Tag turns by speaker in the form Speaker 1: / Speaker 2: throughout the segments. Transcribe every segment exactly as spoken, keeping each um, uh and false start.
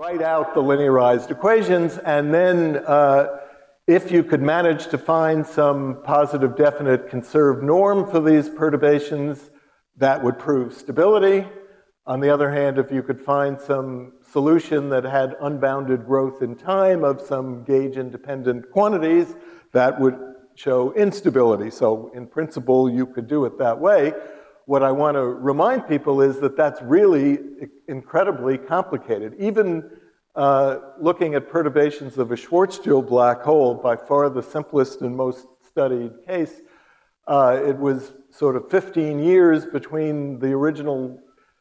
Speaker 1: write out the linearized equations, and then uh, if you could manage to find some positive definite conserved norm for these perturbations, that would prove stability. On the other hand, if you could find some solution that had unbounded growth in time of some gauge-independent quantities, that would show instability. So in principle, you could do it that way. What I want to remind people is that that's really incredibly complicated. Even uh, looking at perturbations of a Schwarzschild black hole, by far the simplest and most studied case, uh, it was sort of fifteen years between the original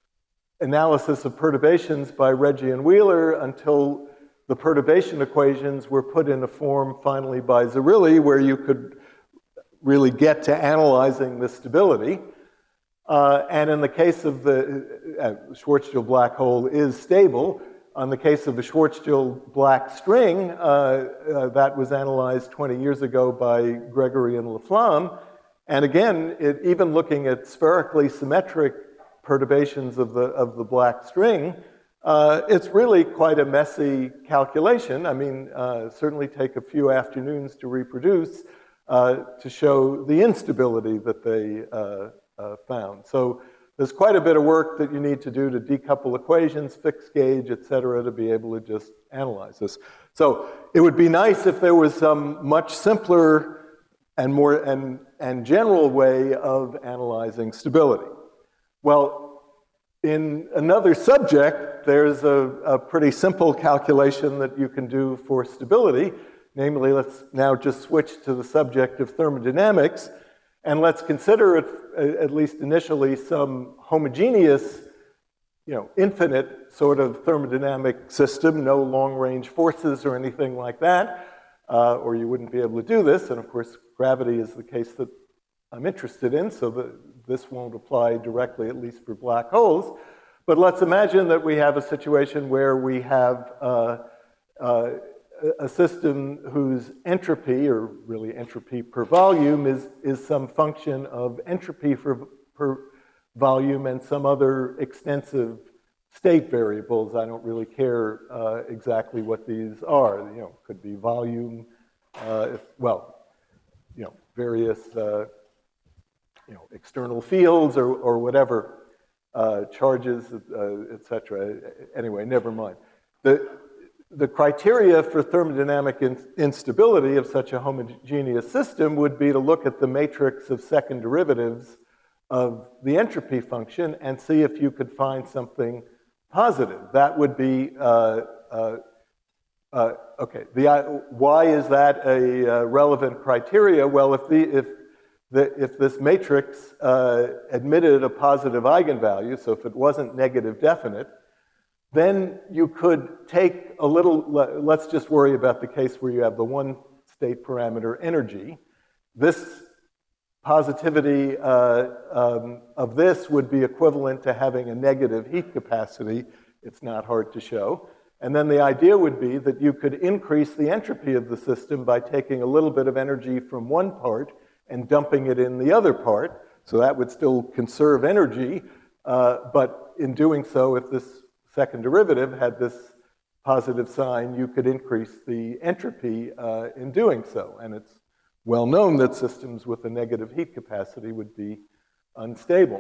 Speaker 1: analysis of perturbations by Reggie and Wheeler until the perturbation equations were put in a form finally by Zerilli where you could really get to analyzing the stability. Uh, and in the case of the uh, Schwarzschild black hole is stable. On the case of the Schwarzschild black string, uh, uh, that was analyzed twenty years ago by Gregory and Laflamme. And again, it, even looking at spherically symmetric perturbations of the, of the black string, uh, it's really quite a messy calculation. I mean, uh, certainly take a few afternoons to reproduce uh, to show the instability that they uh, uh, found. So there's quite a bit of work that you need to do to decouple equations, fix gauge, et cetera, to be able to just analyze this. So it would be nice if there was some much simpler and more and, and general way of analyzing stability. Well, in another subject, there's a, a pretty simple calculation that you can do for stability. Namely, let's now just switch to the subject of thermodynamics, and let's consider it, at least initially, some homogeneous, you know, infinite sort of thermodynamic system, no long-range forces or anything like that, uh, or you wouldn't be able to do this. And of course, gravity is the case that I'm interested in, so that this won't apply directly, at least for black holes. But let's imagine that we have a situation where we have uh, uh, a system whose entropy, or really entropy per volume, is, is some function of entropy for, per volume and some other extensive state variables. I don't really care uh, exactly what these are. You know, could be volume, uh, if, well, you know, various uh, you know, external fields or, or whatever, uh, charges, uh, et cetera. Anyway, never mind. The, the criteria for thermodynamic in, instability of such a homogeneous system would be to look at the matrix of second derivatives of the entropy function and see if you could find something positive. That would be, uh, uh, uh, okay, the, uh, why is that a uh, relevant criteria? Well, if the, if The, if this matrix uh, admitted a positive eigenvalue, so if it wasn't negative definite, then you could take a little, let's just worry about the case where you have the one state parameter energy. This positivity uh, um, of this would be equivalent to having a negative heat capacity. It's not hard to show. And then the idea would be that you could increase the entropy of the system by taking a little bit of energy from one part and dumping it in the other part. So that would still conserve energy, uh, but in doing so, if this second derivative had this positive sign, you could increase the entropy uh, in doing so. And it's well known that systems with a negative heat capacity would be unstable.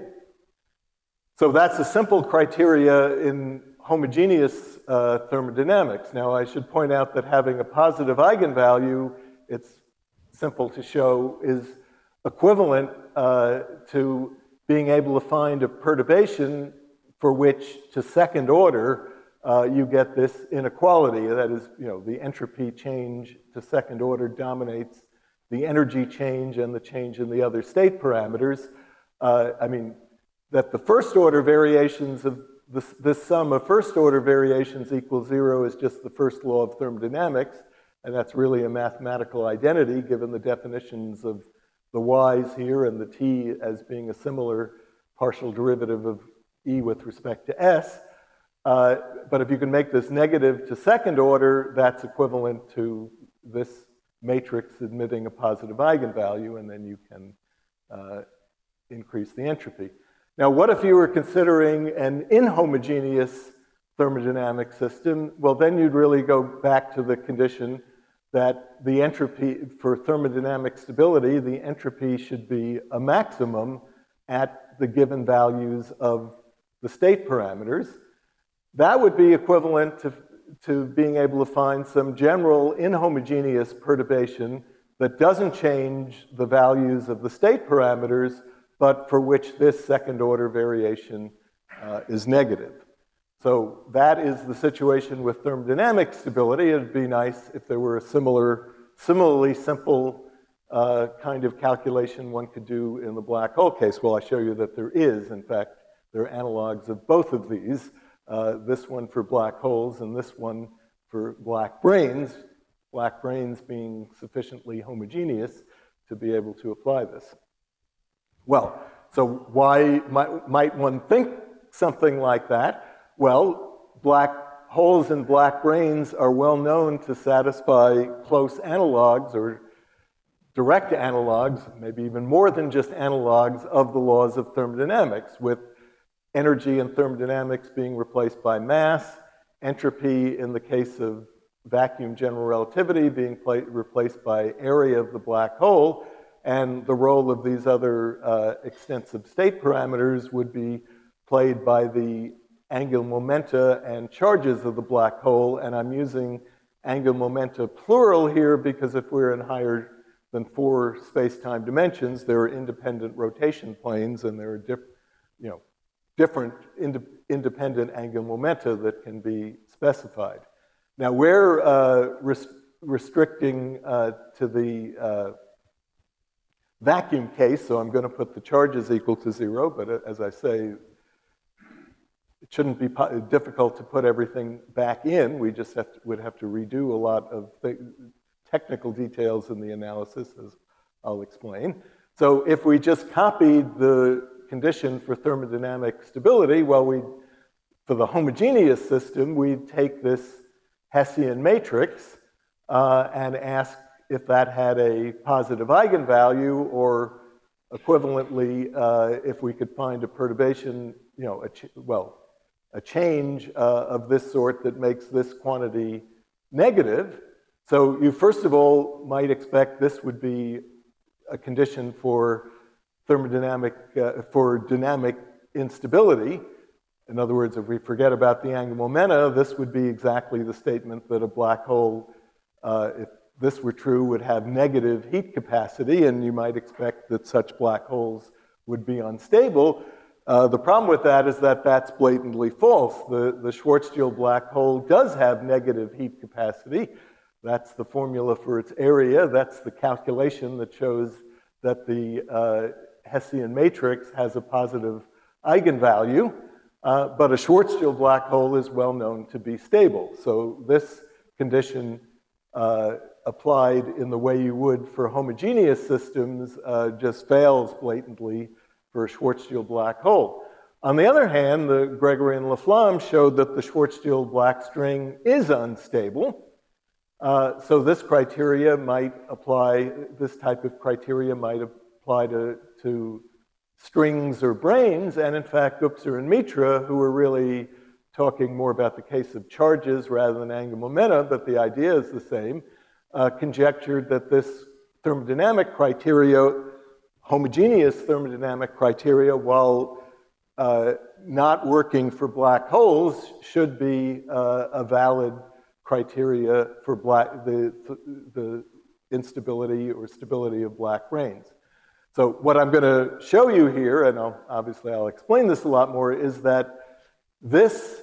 Speaker 1: So that's a simple criteria in homogeneous uh, thermodynamics. Now, I should point out that having a positive eigenvalue, it's simple to show, is equivalent uh, to being able to find a perturbation for which, to second order, uh, you get this inequality. That is, you know, the entropy change to second order dominates the energy change and the change in the other state parameters. Uh, I mean, that the first order variations of this, this sum of first order variations equals zero is just the first law of thermodynamics. And that's really a mathematical identity given the definitions of the y's here and the t as being a similar partial derivative of E with respect to S. Uh, but if you can make this negative to second order, that's equivalent to this matrix admitting a positive eigenvalue, and then you can uh, increase the entropy. Now, what if you were considering an inhomogeneous thermodynamic system, well, then you'd really go back to the condition that the entropy, for thermodynamic stability, the entropy should be a maximum at the given values of the state parameters. That would be equivalent to, to being able to find some general inhomogeneous perturbation that doesn't change the values of the state parameters, but for which this second order variation uh, is negative. So that is the situation with thermodynamic stability. It'd be nice if there were a similar, similarly simple uh, kind of calculation one could do in the black hole case. Well, I show you that there is. In fact, there are analogs of both of these. Uh, this one for black holes and this one for black brains. Black brains being sufficiently homogeneous to be able to apply this. Well, so why might, might one think something like that? Well, black holes and black brains are well known to satisfy close analogs or direct analogs, maybe even more than just analogs of the laws of thermodynamics, with energy in thermodynamics being replaced by mass, entropy in the case of vacuum general relativity being replaced by area of the black hole, and the role of these other uh, extensive state parameters would be played by the angular momenta and charges of the black hole, and I'm using angular momenta plural here because if we're in higher than four space-time dimensions, there are independent rotation planes and there are diff you know, different ind independent angular momenta that can be specified. Now we're uh, res restricting uh, to the uh, vacuum case, so I'm going to put the charges equal to zero, but uh, as I say, it shouldn't be difficult to put everything back in. We just have to, would have to redo a lot of the technical details in the analysis, as I'll explain. So if we just copied the condition for thermodynamic stability, well, we, for the homogeneous system, we'd take this Hessian matrix uh, and ask if that had a positive eigenvalue, or equivalently, uh, if we could find a perturbation, you know, a ch well, a change uh, of this sort that makes this quantity negative. So you first of all might expect this would be a condition for thermodynamic, uh, for dynamic instability. In other words, if we forget about the angular momenta, this would be exactly the statement that a black hole, uh, if this were true, would have negative heat capacity, and you might expect that such black holes would be unstable. Uh, the problem with that is that that's blatantly false. The, the Schwarzschild black hole does have negative heat capacity. That's the formula for its area. That's the calculation that shows that the uh, Hessian matrix has a positive eigenvalue. Uh, but a Schwarzschild black hole is well known to be stable. So this condition uh, applied in the way you would for homogeneous systems uh, just fails blatantly for a Schwarzschild black hole. On the other hand, the Gregory and Laflamme showed that the Schwarzschild black string is unstable. Uh, so this criteria might apply, this type of criteria might apply to, to strings or brains, and in fact, Gupser and Mitra, who were really talking more about the case of charges rather than angular momenta, but the idea is the same, uh, conjectured that this thermodynamic criteria, homogeneous thermodynamic criteria, while uh, not working for black holes, should be uh, a valid criteria for black, the, the instability or stability of black brains. So what I'm going to show you here, and I'll, obviously I'll explain this a lot more, is that this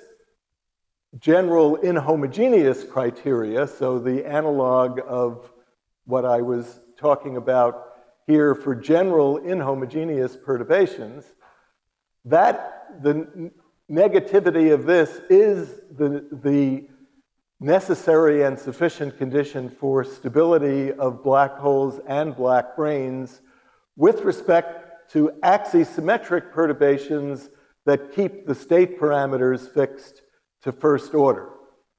Speaker 1: general inhomogeneous criteria, so the analog of what I was talking about here for general inhomogeneous perturbations, that the negativity of this is the, the necessary and sufficient condition for stability of black holes and black brains with respect to axisymmetric perturbations that keep the state parameters fixed to first order.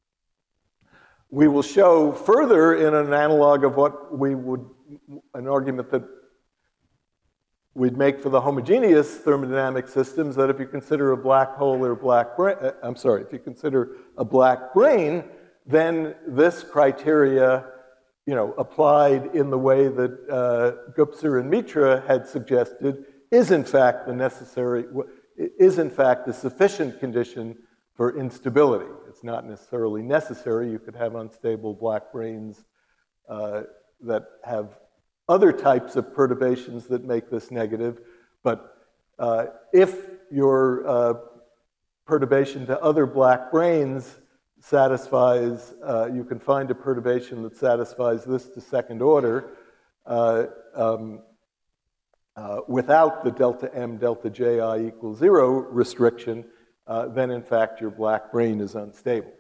Speaker 1: We will show further in an analog of what we would, an argument that we'd make for the homogeneous thermodynamic systems that if you consider a black hole or black brain, I'm sorry, if you consider a black brain, then this criteria, you know, applied in the way that uh, Gupser and Mitra had suggested, is in fact the necessary, is in fact a sufficient condition for instability. It's not necessarily necessary. You could have unstable black brains uh, that have other types of perturbations that make this negative, but uh, if your uh, perturbation to other black brains satisfies, uh, you can find a perturbation that satisfies this to second order uh, um, uh, without the delta M, delta J I equals zero restriction, uh, then in fact your black brain is unstable.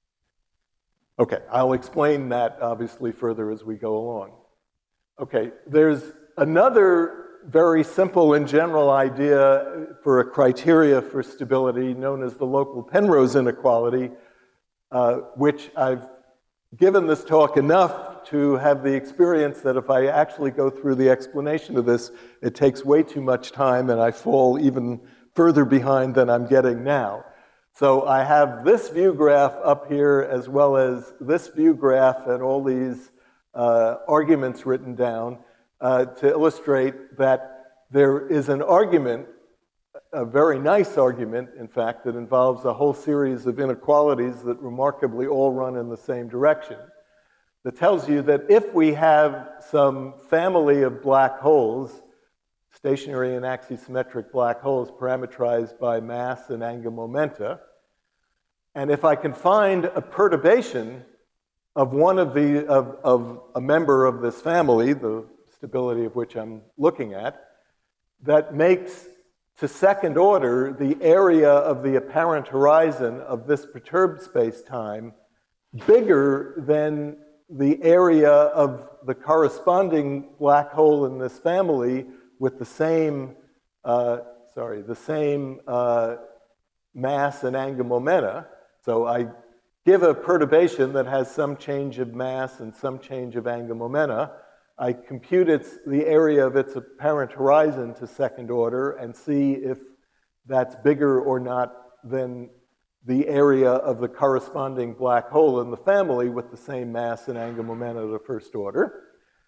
Speaker 1: Okay, I'll explain that obviously further as we go along. Okay, there's another very simple and general idea for a criteria for stability known as the local Penrose inequality, uh, which I've given this talk enough to have the experience that if I actually go through the explanation of this, it takes way too much time and I fall even further behind than I'm getting now. So I have this view graph up here as well as this view graph and all these uh, arguments written down uh, to illustrate that there is an argument, a very nice argument, in fact, that involves a whole series of inequalities that remarkably all run in the same direction. That tells you that if we have some family of black holes, stationary and axisymmetric black holes parameterized by mass and angular momenta, and if I can find a perturbation of one of the, of, of a member of this family, the stability of which I'm looking at, that makes to second order the area of the apparent horizon of this perturbed space-time bigger than the area of the corresponding black hole in this family with the same, uh, sorry, the same uh, mass and angular momenta. So I give a perturbation that has some change of mass and some change of angular momenta. I compute its, the area of its apparent horizon to second order and see if that's bigger or not than the area of the corresponding black hole in the family with the same mass and angular momenta to first order.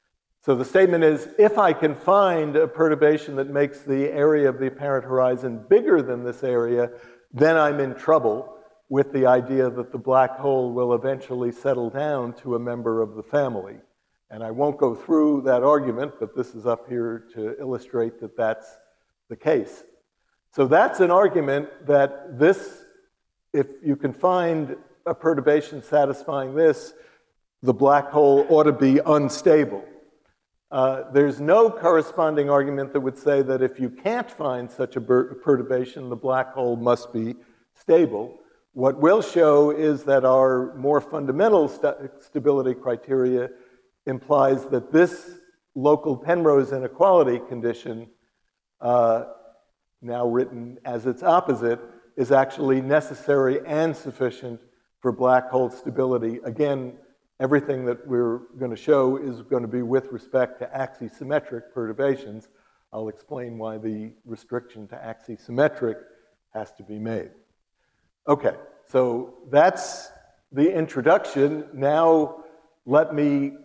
Speaker 1: So the statement is, if I can find a perturbation that makes the area of the apparent horizon bigger than this area, then I'm in trouble with the idea that the black hole will eventually settle down to a member of the family. And I won't go through that argument, but this is up here to illustrate that that's the case. So that's an argument that this, if you can find a perturbation satisfying this, the black hole ought to be unstable. Uh, there's no corresponding argument that would say that if you can't find such a perturbation, the black hole must be stable. What we'll show is that our more fundamental st stability criteria implies that this local Penrose inequality condition, uh, now written as its opposite, is actually necessary and sufficient for black hole stability. Again, everything that we're going to show is going to be with respect to axisymmetric perturbations. I'll explain why the restriction to axisymmetric has to be made. Okay, so that's the introduction. Now let me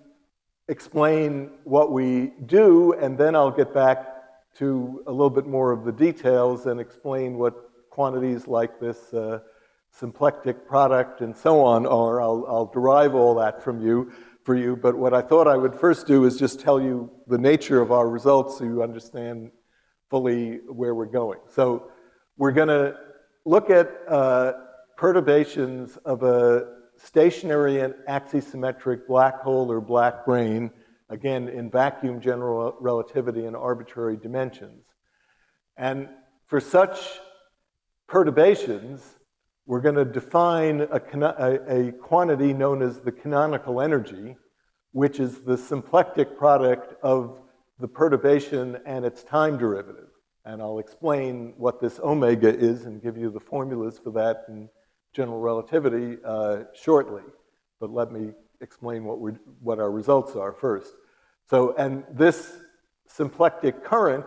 Speaker 1: explain what we do, and then I'll get back to a little bit more of the details and explain what quantities like this uh, symplectic product and so on are. I'll, I'll derive all that from you, for you, but what I thought I would first do is just tell you the nature of our results so you understand fully where we're going. So we're going to look at uh, perturbations of a stationary and axisymmetric black hole or black brain, again, in vacuum general relativity and arbitrary dimensions. And for such perturbations, we're going to define a, a, a quantity known as the canonical energy, which is the symplectic product of the perturbation and its time derivative. And I'll explain what this omega is and give you the formulas for that in general relativity uh, shortly. But let me explain what, we're, what our results are first. So, and this symplectic current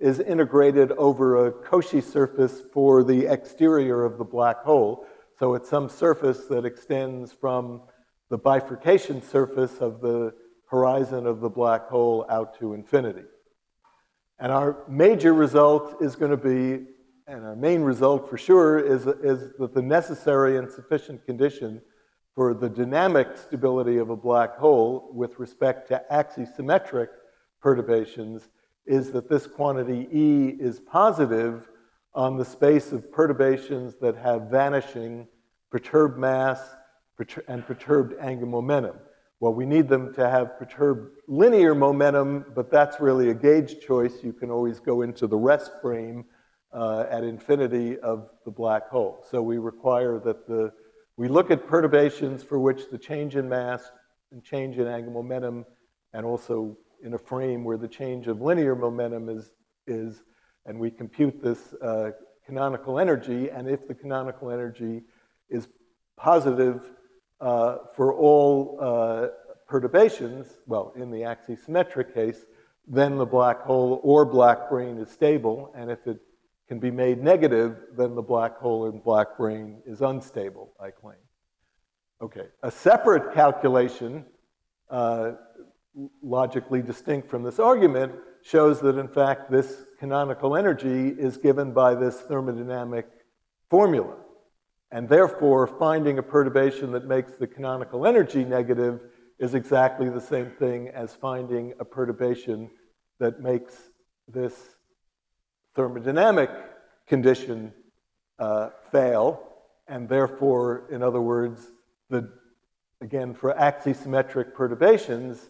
Speaker 1: is integrated over a Cauchy surface for the exterior of the black hole. So it's some surface that extends from the bifurcation surface of the horizon of the black hole out to infinity. And our major result is going to be, and our main result for sure, is, is that the necessary and sufficient condition for the dynamic stability of a black hole with respect to axisymmetric perturbations is that this quantity E is positive on the space of perturbations that have vanishing perturbed mass and perturbed angular momentum. Well, we need them to have perturbed linear momentum, but that's really a gauge choice. You can always go into the rest frame uh, at infinity of the black hole. So we require that the, we look at perturbations for which the change in mass and change in angular momentum, and also in a frame where the change of linear momentum is, is and we compute this uh, canonical energy, and if the canonical energy is positive uh, for all uh, perturbations, well, in the axisymmetric case, then the black hole or black brane is stable, and if it can be made negative, then the black hole and black brane is unstable, I claim. Okay, a separate calculation, uh, logically distinct from this argument, shows that in fact this canonical energy is given by this thermodynamic formula. And therefore, finding a perturbation that makes the canonical energy negative is exactly the same thing as finding a perturbation that makes this thermodynamic condition uh, fail. And therefore, in other words, the, again, for axisymmetric perturbations,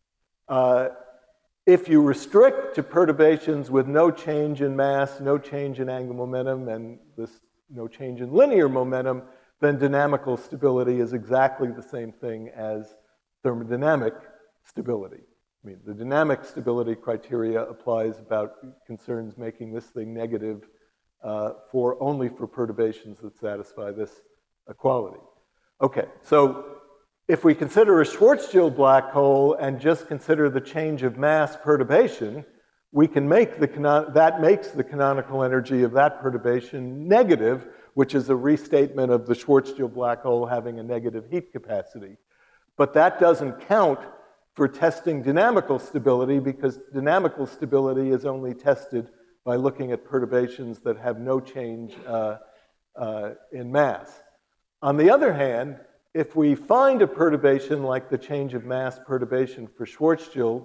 Speaker 1: uh, if you restrict to perturbations with no change in mass, no change in angular momentum, and this no change in linear momentum, then dynamical stability is exactly the same thing as thermodynamic stability. I mean, the dynamic stability criteria applies about concerns making this thing negative uh, for only for perturbations that satisfy this equality. Okay, so if we consider a Schwarzschild black hole and just consider the change of mass perturbation, we can make the canon that makes the canonical energy of that perturbation negative, which is a restatement of the Schwarzschild black hole having a negative heat capacity. But that doesn't count for testing dynamical stability, because dynamical stability is only tested by looking at perturbations that have no change uh, uh, in mass. On the other hand, if we find a perturbation like the change of mass perturbation for Schwarzschild,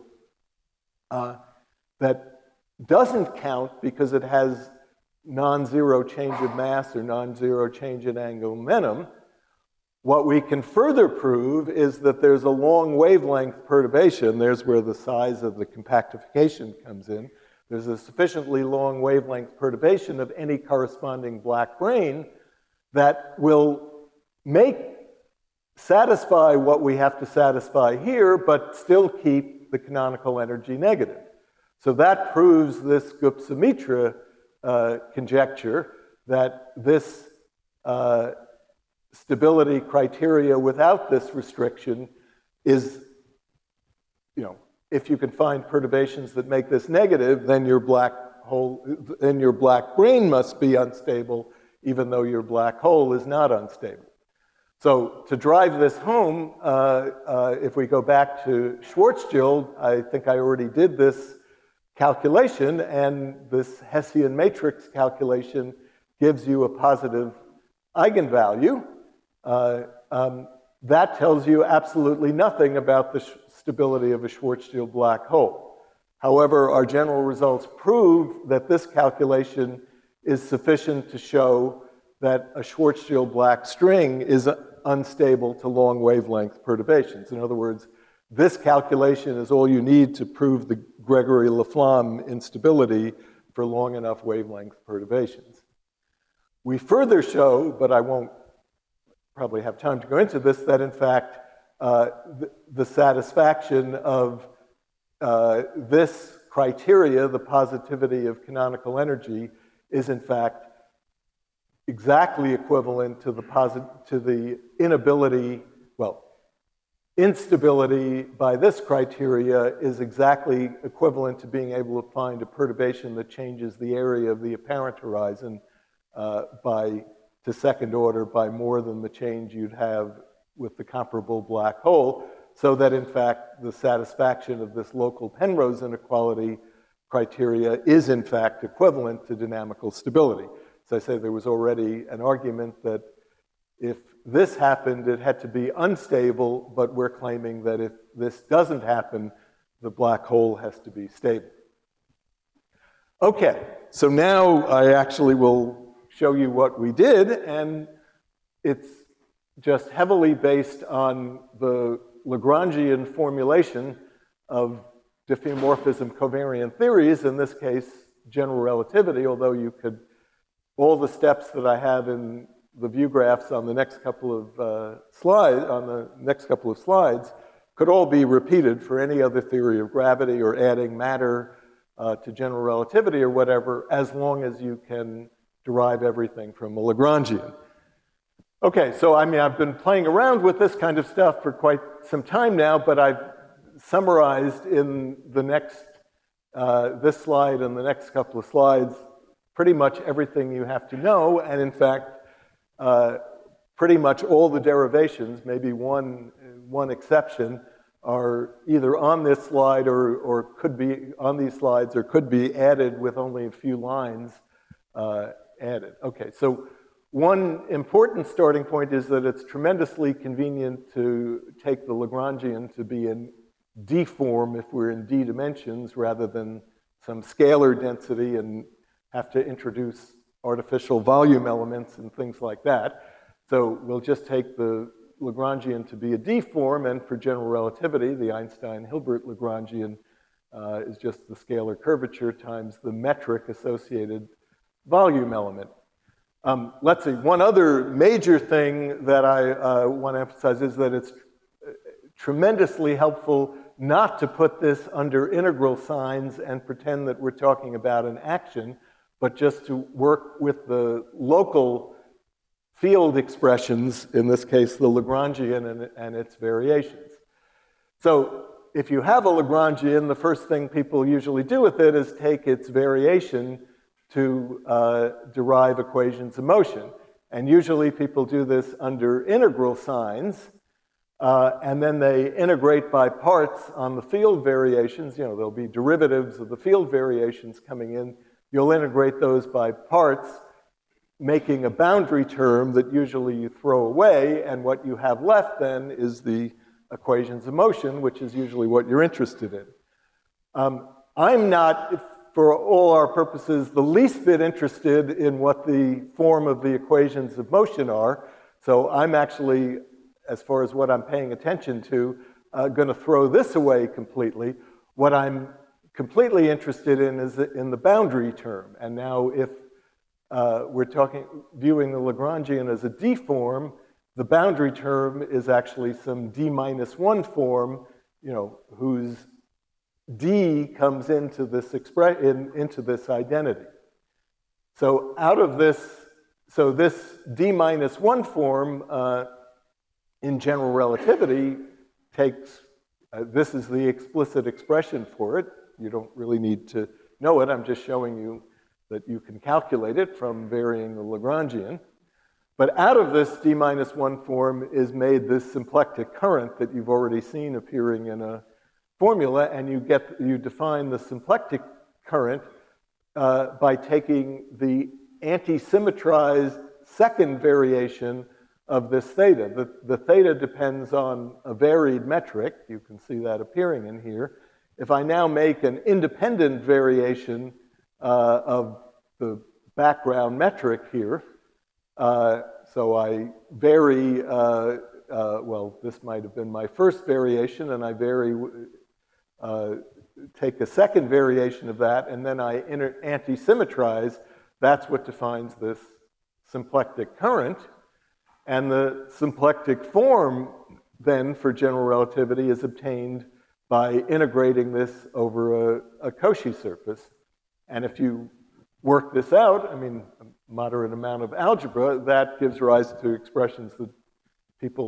Speaker 1: uh, that doesn't count because it has non-zero change of mass or non-zero change in angular momentum, what we can further prove is that there's a long wavelength perturbation. There's where the size of the compactification comes in. There's a sufficiently long wavelength perturbation of any corresponding black brane that will make, satisfy what we have to satisfy here, but still keep the canonical energy negative. So that proves this Gup-Summitra uh, conjecture that this uh, stability criteria without this restriction is, you know, if you can find perturbations that make this negative, then your black hole, then your black brane must be unstable, even though your black hole is not unstable. So to drive this home, uh, uh, if we go back to Schwarzschild, I think I already did this calculation, and this Hessian matrix calculation gives you a positive eigenvalue. Uh, um, that tells you absolutely nothing about the stability of a Schwarzschild black hole. However, our general results prove that this calculation is sufficient to show that a Schwarzschild black string is unstable to long wavelength perturbations. In other words, this calculation is all you need to prove the Gregory-Laflamme instability for long enough wavelength perturbations. We further show, but I won't probably have time to go into this, that in fact uh, the, the satisfaction of uh, this criteria, the positivity of canonical energy, is in fact exactly equivalent to the, posit to the inability, well, instability by this criteria is exactly equivalent to being able to find a perturbation that changes the area of the apparent horizon uh, by to second order by more than the change you'd have with the comparable black hole, so that in fact the satisfaction of this local Penrose inequality criteria is in fact equivalent to dynamical stability. So I say there was already an argument that if this happened, it had to be unstable, but we're claiming that if this doesn't happen, the black hole has to be stable. Okay, so now I actually will show you what we did, and it's just heavily based on the Lagrangian formulation of diffeomorphism covariant theories, in this case, general relativity, although you could, all the steps that I have in the view graphs on the next couple of uh, slides, on the next couple of slides, could all be repeated for any other theory of gravity or adding matter uh, to general relativity or whatever, as long as you can derive everything from a Lagrangian. Okay, so I mean, I've been playing around with this kind of stuff for quite some time now, but I've summarized in the next, uh, this slide and the next couple of slides, pretty much everything you have to know, and in fact, uh, pretty much all the derivations, maybe one, one exception, are either on this slide or, or could be on these slides or could be added with only a few lines uh, added. Okay, so one important starting point is that it's tremendously convenient to take the Lagrangian to be in D form if we're in D dimensions rather than some scalar density and have to introduce artificial volume elements and things like that. So we'll just take the Lagrangian to be a D form, and for general relativity, the Einstein-Hilbert Lagrangian uh, is just the scalar curvature times the metric associated volume element. Um, let's see, one other major thing that I uh, want to emphasize is that it's tremendously helpful not to put this under integral signs and pretend that we're talking about an action, but just to work with the local field expressions, in this case the Lagrangian and, and its variations. So if you have a Lagrangian, the first thing people usually do with it is take its variation to uh, derive equations of motion. And usually people do this under integral signs, uh, and then they integrate by parts on the field variations. You know, there'll be derivatives of the field variations coming in. You'll integrate those by parts, making a boundary term that usually you throw away, and what you have left then is the equations of motion, which is usually what you're interested in. Um, I'm not, for all our purposes, the least bit interested in what the form of the equations of motion are, so I'm actually, as far as what I'm paying attention to, uh, going to throw this away completely. What I'm completely interested in is in the boundary term. And now if uh, we're talking, viewing the Lagrangian as a D form, the boundary term is actually some D minus one form, you know, whose D comes into this expre- in, into this identity. So out of this, so this D minus one form uh, in general relativity takes, uh, this is the explicit expression for it. You don't really need to know it. I'm just showing you that you can calculate it from varying the Lagrangian. But out of this D minus one form is made this symplectic current that you've already seen appearing in a formula, and you get, you define the symplectic current uh, by taking the anti-symmetrized second variation of this theta. The, the theta depends on a varied metric. You can see that appearing in here. If I now make an independent variation uh, of the background metric here, uh, so I vary, uh, uh, well, this might have been my first variation, and I vary, uh, take a second variation of that, and then I anti-symmetrize. That's what defines this symplectic current. And the symplectic form, then, for general relativity is obtained by integrating this over a, a Cauchy surface. And if you work this out, I mean, a moderate amount of algebra, that gives rise to expressions that people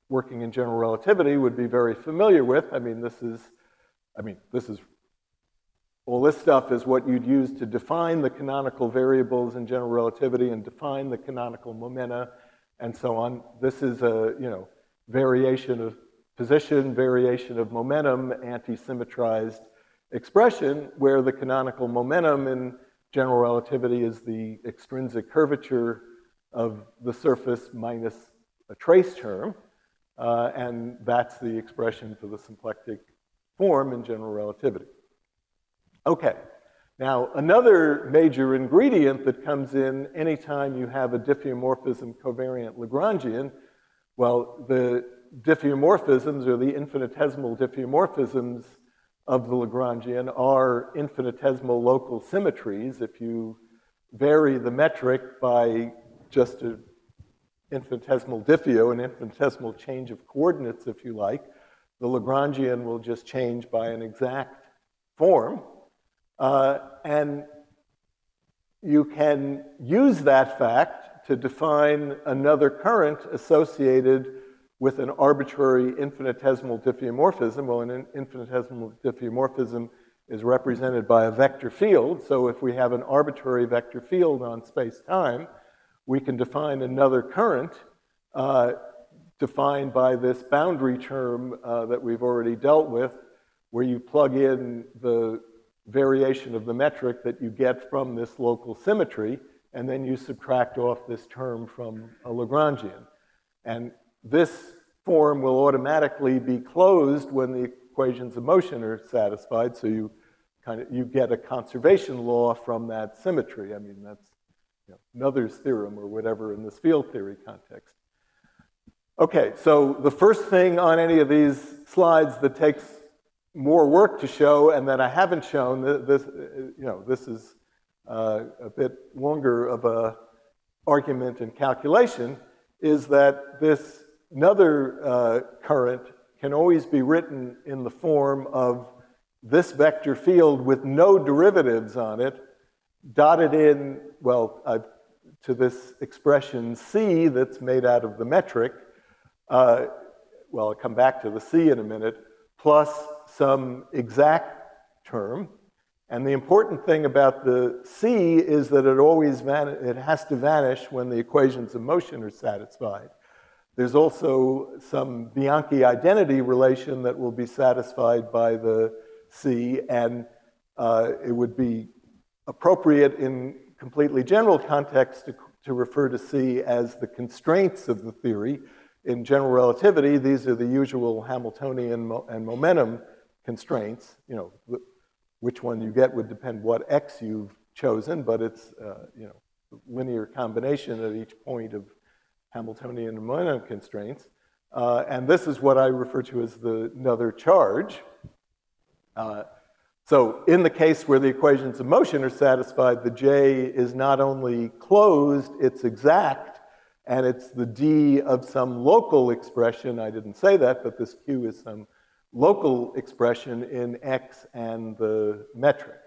Speaker 1: working in general relativity would be very familiar with. I mean, this is, I mean, this is, all this stuff is what you'd use to define the canonical variables in general relativity and define the canonical momenta and so on. This is a, you know, variation of position, variation of momentum, anti-symmetrized expression where the canonical momentum in general relativity is the extrinsic curvature of the surface minus a trace term, uh, and that's the expression for the symplectic form in general relativity. Okay, now another major ingredient that comes in anytime you have a diffeomorphism covariant Lagrangian, well, the diffeomorphisms or the infinitesimal diffeomorphisms of the Lagrangian are infinitesimal local symmetries. If you vary the metric by just an infinitesimal diffeo, an infinitesimal change of coordinates, if you like, the Lagrangian will just change by an exact form. Uh, and you can use that fact to define another current associated with an arbitrary infinitesimal diffeomorphism. Well, an infinitesimal diffeomorphism is represented by a vector field. So if we have an arbitrary vector field on space-time, we can define another current uh, defined by this boundary term uh, that we've already dealt with, where you plug in the variation of the metric that you get from this local symmetry, and then you subtract off this term from a Lagrangian. And this form will automatically be closed when the equations of motion are satisfied, so you kind of you get a conservation law from that symmetry. I mean, that's, you know, Noether's theorem or whatever in this field theory context. Okay, so the first thing on any of these slides that takes more work to show and that I haven't shown, this, you know, this is uh, a bit longer of a argument and calculation, is that this Noether uh, current can always be written in the form of this vector field with no derivatives on it, dotted in, well, uh, to this expression C that's made out of the metric. Uh, well, I'll come back to the C in a minute, plus some exact term. And the important thing about the C is that it always van it has to vanish when the equations of motion are satisfied. There's also some Bianchi identity relation that will be satisfied by the C, and uh, it would be appropriate in completely general context to, to refer to C as the constraints of the theory. In general relativity, these are the usual Hamiltonian mo and momentum constraints. You know, which one you get would depend what x you've chosen, but it's uh, you know, linear combination at each point of Hamiltonian and momentum constraints. Uh, and this is what I refer to as the Noether charge. Uh, so in the case where the equations of motion are satisfied, the J is not only closed, it's exact, and it's the D of some local expression. I didn't say that, but this Q is some local expression in X and the metric.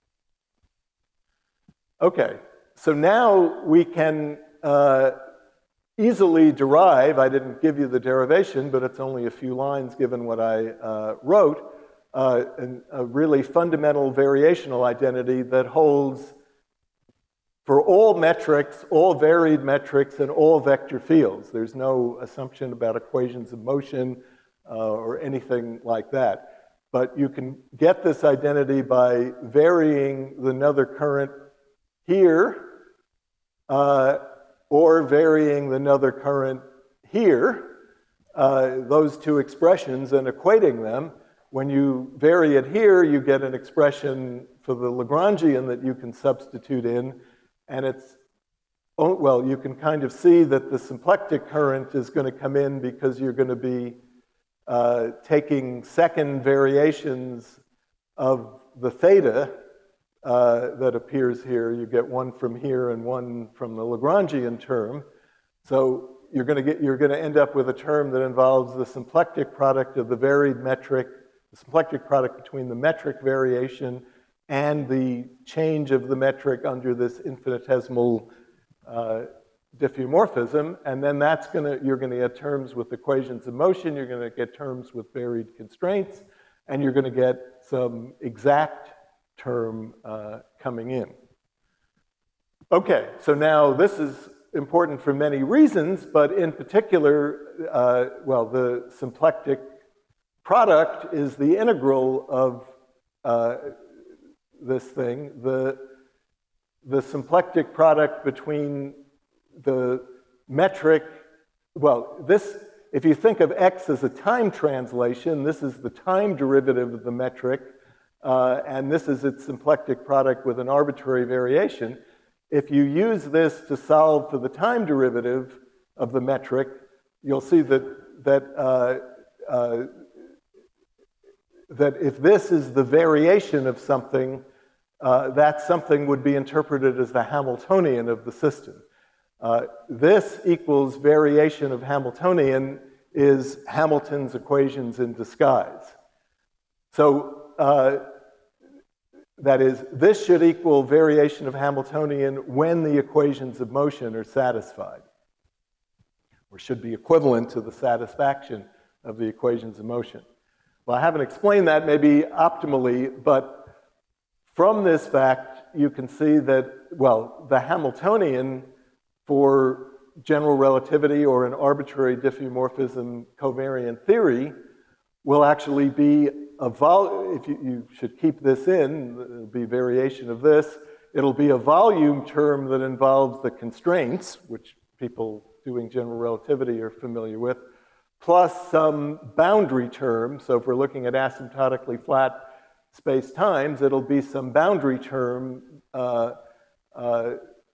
Speaker 1: Okay, so now we can uh, easily derive, I didn't give you the derivation, but it's only a few lines given what I uh, wrote, uh, an, a really fundamental variational identity that holds for all metrics, all varied metrics, and all vector fields. There's no assumption about equations of motion uh, or anything like that. But you can get this identity by varying the Noether current here, uh, or varying the Noether current here, uh, those two expressions, and equating them. When you vary it here, you get an expression for the Lagrangian that you can substitute in, and it's, oh, well, you can kind of see that the symplectic current is going to come in because you're going to be uh, taking second variations of the theta uh, that appears here. You get one from here and one from the Lagrangian term. So you're going to get, you're going to end up with a term that involves the symplectic product of the varied metric, the symplectic product between the metric variation and the change of the metric under this infinitesimal uh, diffeomorphism, and then that's gonna, you're gonna get terms with equations of motion, you're gonna get terms with varied constraints, and you're gonna get some exact term uh, coming in. Okay, so now this is important for many reasons, but in particular, uh, well, the symplectic product is the integral of uh, this thing. The, the symplectic product between the metric, well, this, if you think of x as a time translation, this is the time derivative of the metric, uh, and this is its symplectic product with an arbitrary variation. If you use this to solve for the time derivative of the metric, you'll see that, that, uh, uh, that if this is the variation of something, uh, that something would be interpreted as the Hamiltonian of the system. Uh, this equals variation of Hamiltonian is Hamilton's equations in disguise. So uh, that is, this should equal variation of Hamiltonian when the equations of motion are satisfied, or should be equivalent to the satisfaction of the equations of motion. Well, I haven't explained that maybe optimally, but from this fact, you can see that, well, the Hamiltonian for general relativity or an arbitrary diffeomorphism covariant theory will actually be a vol, if you, you should keep this in, it'll be variation of this, it'll be a volume term that involves the constraints, which people doing general relativity are familiar with, plus some boundary term. So if we're looking at asymptotically flat space-times, it'll be some boundary term uh, uh,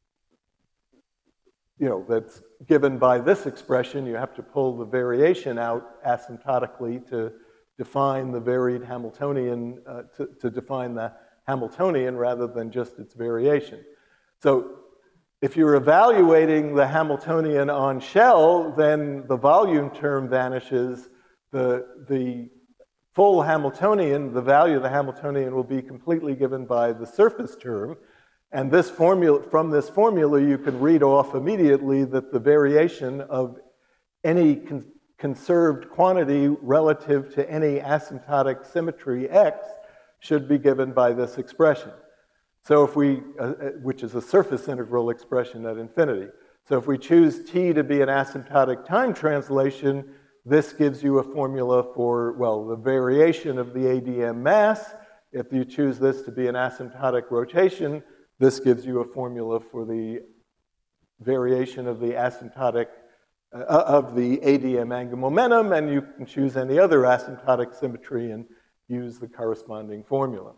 Speaker 1: you know, that's given by this expression. You have to pull the variation out asymptotically to define the varied Hamiltonian, uh, to, to define the Hamiltonian rather than just its variation. So if you're evaluating the Hamiltonian on shell, then the volume term vanishes. The, the full Hamiltonian, the value of the Hamiltonian will be completely given by the surface term. And this formula, from this formula, you can read off immediately that the variation of any con conserved quantity relative to any asymptotic symmetry x should be given by this expression. So if we, uh, which is a surface integral expression at infinity. So if we choose t to be an asymptotic time translation, this gives you a formula for, well, the variation of the A D M mass. If you choose this to be an asymptotic rotation, this gives you a formula for the variation of the asymptotic, uh, of the A D M angular momentum, and you can choose any other asymptotic symmetry and use the corresponding formula.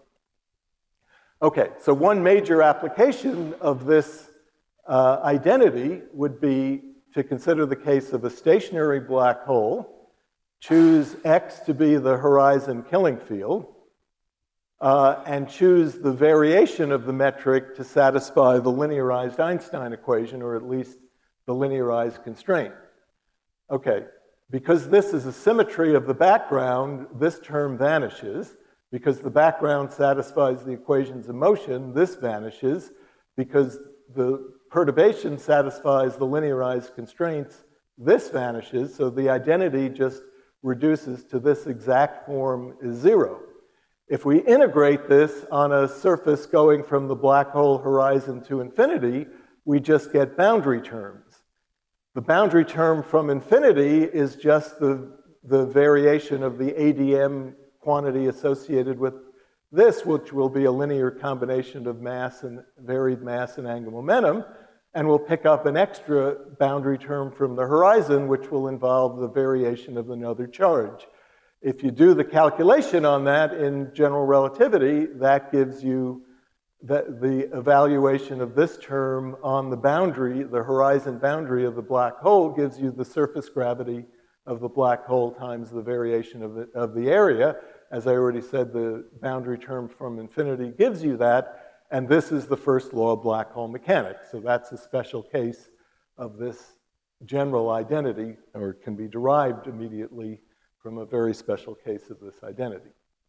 Speaker 1: Okay, so one major application of this uh, identity would be to consider the case of a stationary black hole, choose x to be the horizon killing field, Uh, and choose the variation of the metric to satisfy the linearized Einstein equation, or at least the linearized constraint. Okay, because this is a symmetry of the background, this term vanishes. Because the background satisfies the equations of motion, this vanishes. Because the perturbation satisfies the linearized constraints, this vanishes. So the identity just reduces to this exact form is zero. If we integrate this on a surface going from the black hole horizon to infinity, we just get boundary terms. The boundary term from infinity is just the, the variation of the A D M quantity associated with this, which will be a linear combination of mass and varied mass and angular momentum. And we'll pick up an extra boundary term from the horizon, which will involve the variation of another charge. If you do the calculation on that in general relativity, that gives you the, the evaluation of this term on the boundary, the horizon boundary of the black hole, gives you the surface gravity of the black hole times the variation of the, of the area. As I already said, the boundary term from infinity gives you that, and this is the first law of black hole mechanics. So that's a special case of this general identity, or can be derived immediately from a very special case of this identity.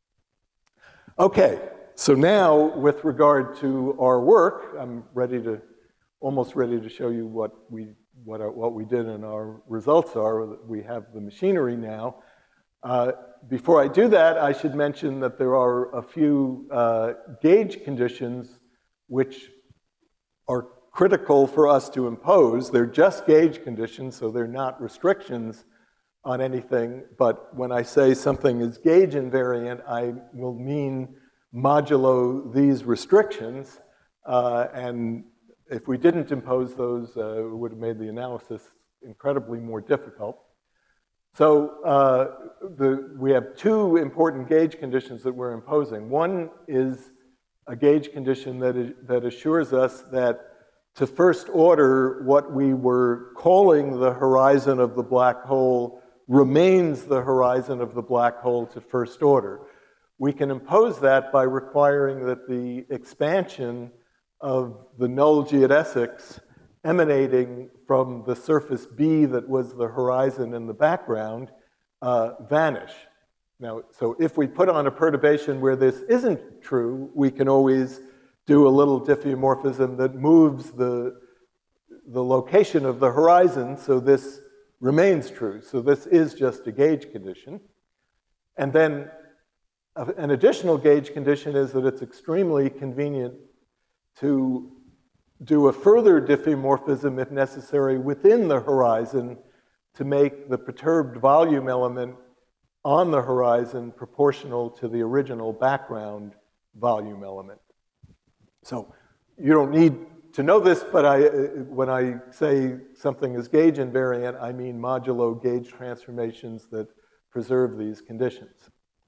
Speaker 1: Okay, so now with regard to our work, I'm ready to, almost ready to show you what we what, our, what we did and our results are. We have the machinery now. Uh, before I do that, I should mention that there are a few uh, gauge conditions which are critical for us to impose. They're just gauge conditions, so they're not restrictions on anything. But when I say something is gauge invariant, I will mean modulo these restrictions. Uh, and if we didn't impose those, uh, it would have made the analysis incredibly more difficult. So uh, the, we have two important gauge conditions that we're imposing. One is a gauge condition that, is, that assures us that to first order, what we were calling the horizon of the black hole remains the horizon of the black hole to first order. We can impose that by requiring that the expansion of the null geodesics emanating from the surface B that was the horizon in the background uh, vanish. Now, so if we put on a perturbation where this isn't true, we can always do a little diffeomorphism that moves the, the location of the horizon so this remains true. So this is just a gauge condition. And then an additional gauge condition is that it's extremely convenient to do a further diffeomorphism, if necessary, within the horizon to make the perturbed volume element on the horizon proportional to the original background volume element. So you don't need to know this, but I, when I say something is gauge invariant, I mean modulo gauge transformations that preserve these conditions.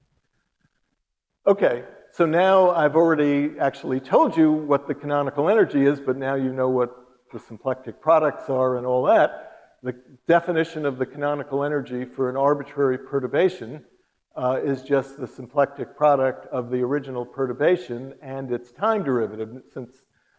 Speaker 1: Okay, so now I've already actually told you what the canonical energy is, but now you know what the symplectic products are and all that. The definition of the canonical energy for an arbitrary perturbation uh, is just the symplectic product of the original perturbation and its time derivative. Since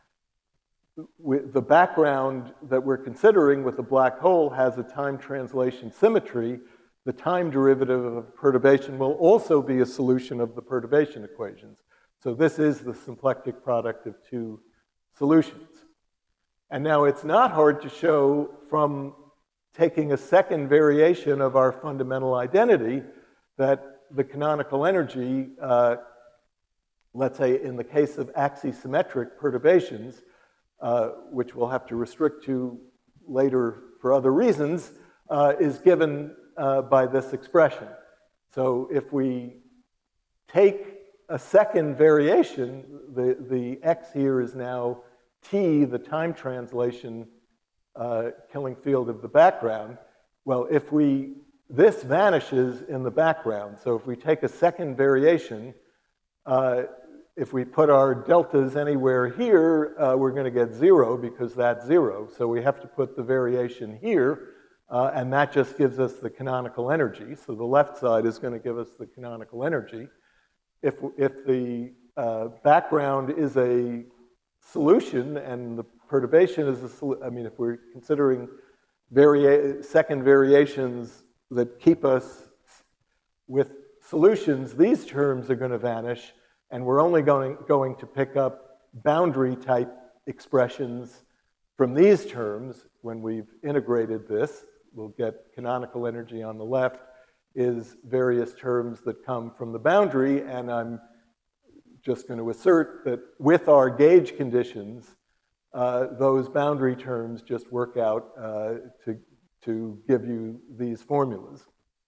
Speaker 1: the background that we're considering with the black hole has a time translation symmetry, the time derivative of a perturbation will also be a solution of the perturbation equations. So this is the symplectic product of two solutions. And now it's not hard to show from taking a second variation of our fundamental identity that the canonical energy, uh, let's say in the case of axisymmetric perturbations, uh, which we'll have to restrict to later for other reasons, uh, is given uh, by this expression. So if we take a second variation, the, the x here is now t, the time translation uh, killing field of the background. Well, if we, this vanishes in the background. So if we take a second variation, uh, if we put our deltas anywhere here, uh, we're going to get zero because that's zero. So we have to put the variation here, uh, and that just gives us the canonical energy. So the left side is going to give us the canonical energy. If, if the uh, background is a solution and the perturbation is a solution, I mean, if we're considering varia second variations that keep us with solutions, these terms are going to vanish, and we're only going, going to pick up boundary type expressions from these terms. When we've integrated this, we'll get canonical energy on the left is various terms that come from the boundary, and I'm just going to assert that with our gauge conditions, uh, those boundary terms just work out uh, to, to give you these formulas.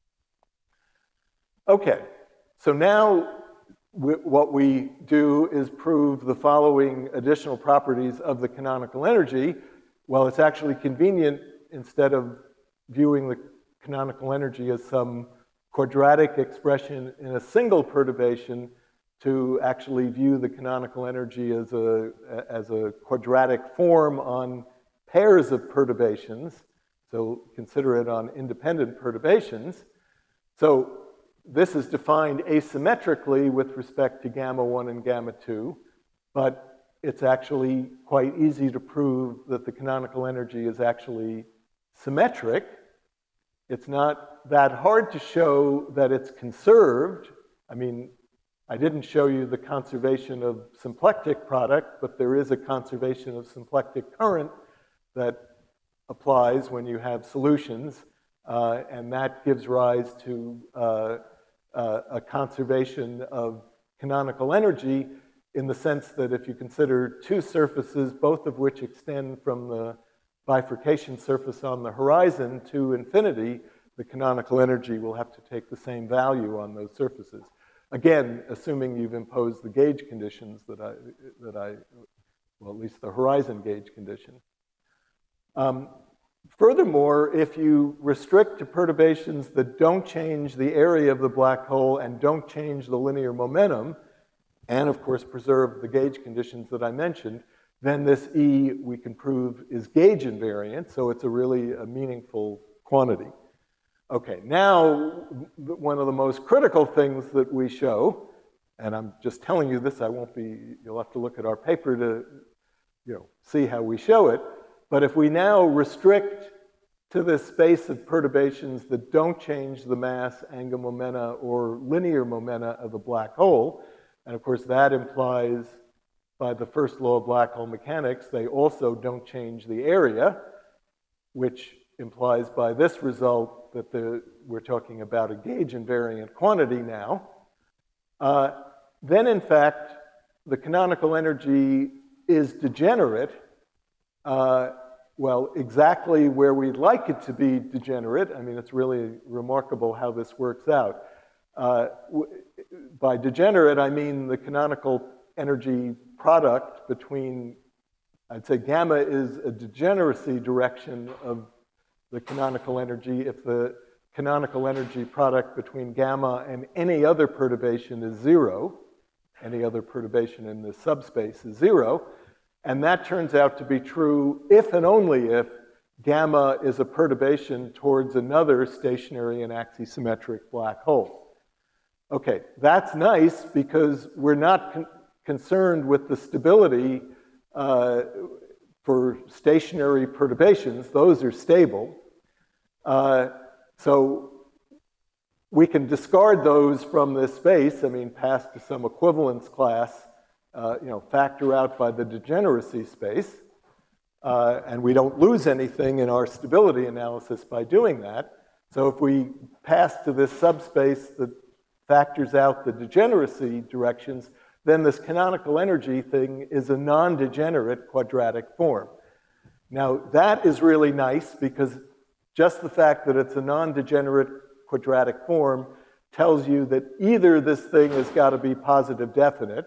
Speaker 1: Okay, so now what we do is prove the following additional properties of the canonical energy. Well, it's actually convenient, instead of viewing the canonical energy as some quadratic expression in a single perturbation, to actually view the canonical energy as a, as a quadratic form on pairs of perturbations. So consider it on independent perturbations. So this is defined asymmetrically with respect to gamma one and gamma two, but it's actually quite easy to prove that the canonical energy is actually symmetric. It's not that hard to show that it's conserved. I mean, I didn't show you the conservation of symplectic product, but there is a conservation of symplectic current that applies when you have solutions, uh, and that gives rise to uh, uh, a conservation of canonical energy in the sense that if you consider two surfaces, both of which extend from the bifurcation surface on the horizon to infinity, the canonical energy will have to take the same value on those surfaces. Again, assuming you've imposed the gauge conditions that I, that I well, at least the horizon gauge condition. Um, furthermore, if you restrict to perturbations that don't change the area of the black hole and don't change the linear momentum, and of course preserve the gauge conditions that I mentioned, then this E we can prove is gauge invariant, so it's a really a meaningful quantity. Okay, now one of the most critical things that we show, and I'm just telling you this, I won't be, you'll have to look at our paper to, you know, see how we show it, but if we now restrict to this space of perturbations that don't change the mass, angular momenta, or linear momenta of the black hole, and of course that implies by the first law of black hole mechanics, they also don't change the area, which implies by this result that the, we're talking about a gauge invariant quantity now. Uh, then in fact, the canonical energy is degenerate, uh, well, exactly where we'd like it to be degenerate. I mean, it's really remarkable how this works out. Uh, by degenerate, I mean the canonical energy product between, I'd say gamma is a degeneracy direction of the canonical energy if the canonical energy product between gamma and any other perturbation is zero. Any other perturbation in this subspace is zero. And that turns out to be true if and only if gamma is a perturbation towards another stationary and axisymmetric black hole. Okay, that's nice because we're not con concerned with the stability uh, for stationary perturbations. Those are stable. Uh, so we can discard those from this space. I mean, pass to some equivalence class, uh, you know, factor out by the degeneracy space. Uh, and we don't lose anything in our stability analysis by doing that. So if we pass to this subspace that factors out the degeneracy directions, then this canonical energy thing is a non-degenerate quadratic form. Now, that is really nice because just the fact that it's a non-degenerate quadratic form tells you that either this thing has got to be positive definite,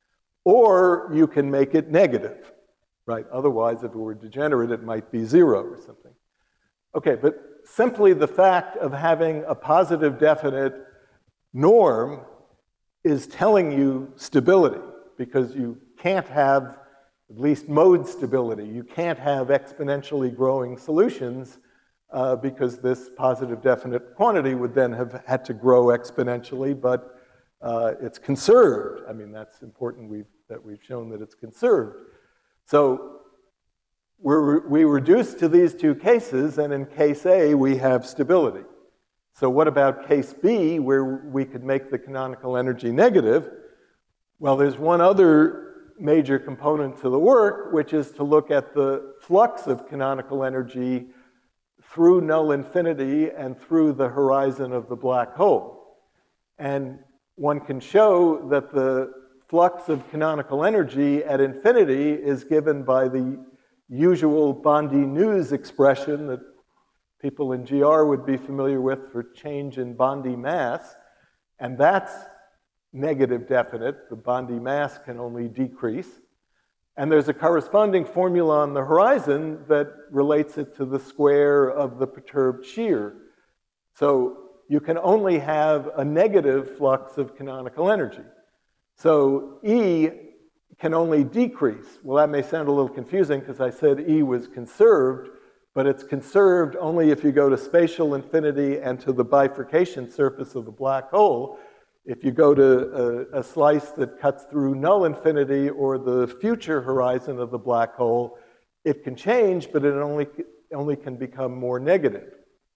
Speaker 1: or you can make it negative, right? Otherwise, if it were degenerate, it might be zero or something. Okay, but simply the fact of having a positive definite norm is telling you stability, because you can't have at least mode stability. You can't have exponentially growing solutions uh, because this positive definite quantity would then have had to grow exponentially, but uh, it's conserved. I mean, that's important we've, that we've shown that it's conserved. So we're, we reduce to these two cases, and in case A, we have stability. So what about case B, where we could make the canonical energy negative? Well, there's one other major component to the work, which is to look at the flux of canonical energy through null infinity and through the horizon of the black hole. And one can show that the flux of canonical energy at infinity is given by the usual Bondi-News expression that people in G R would be familiar with for change in Bondi mass, and that's negative definite. The Bondi mass can only decrease. And there's a corresponding formula on the horizon that relates it to the square of the perturbed shear. So you can only have a negative flux of canonical energy. So E can only decrease. Well, that may sound a little confusing because I said E was conserved, but it's conserved only if you go to spatial infinity and to the bifurcation surface of the black hole. If you go to a, a slice that cuts through null infinity or the future horizon of the black hole, it can change, but it only, only can become more negative.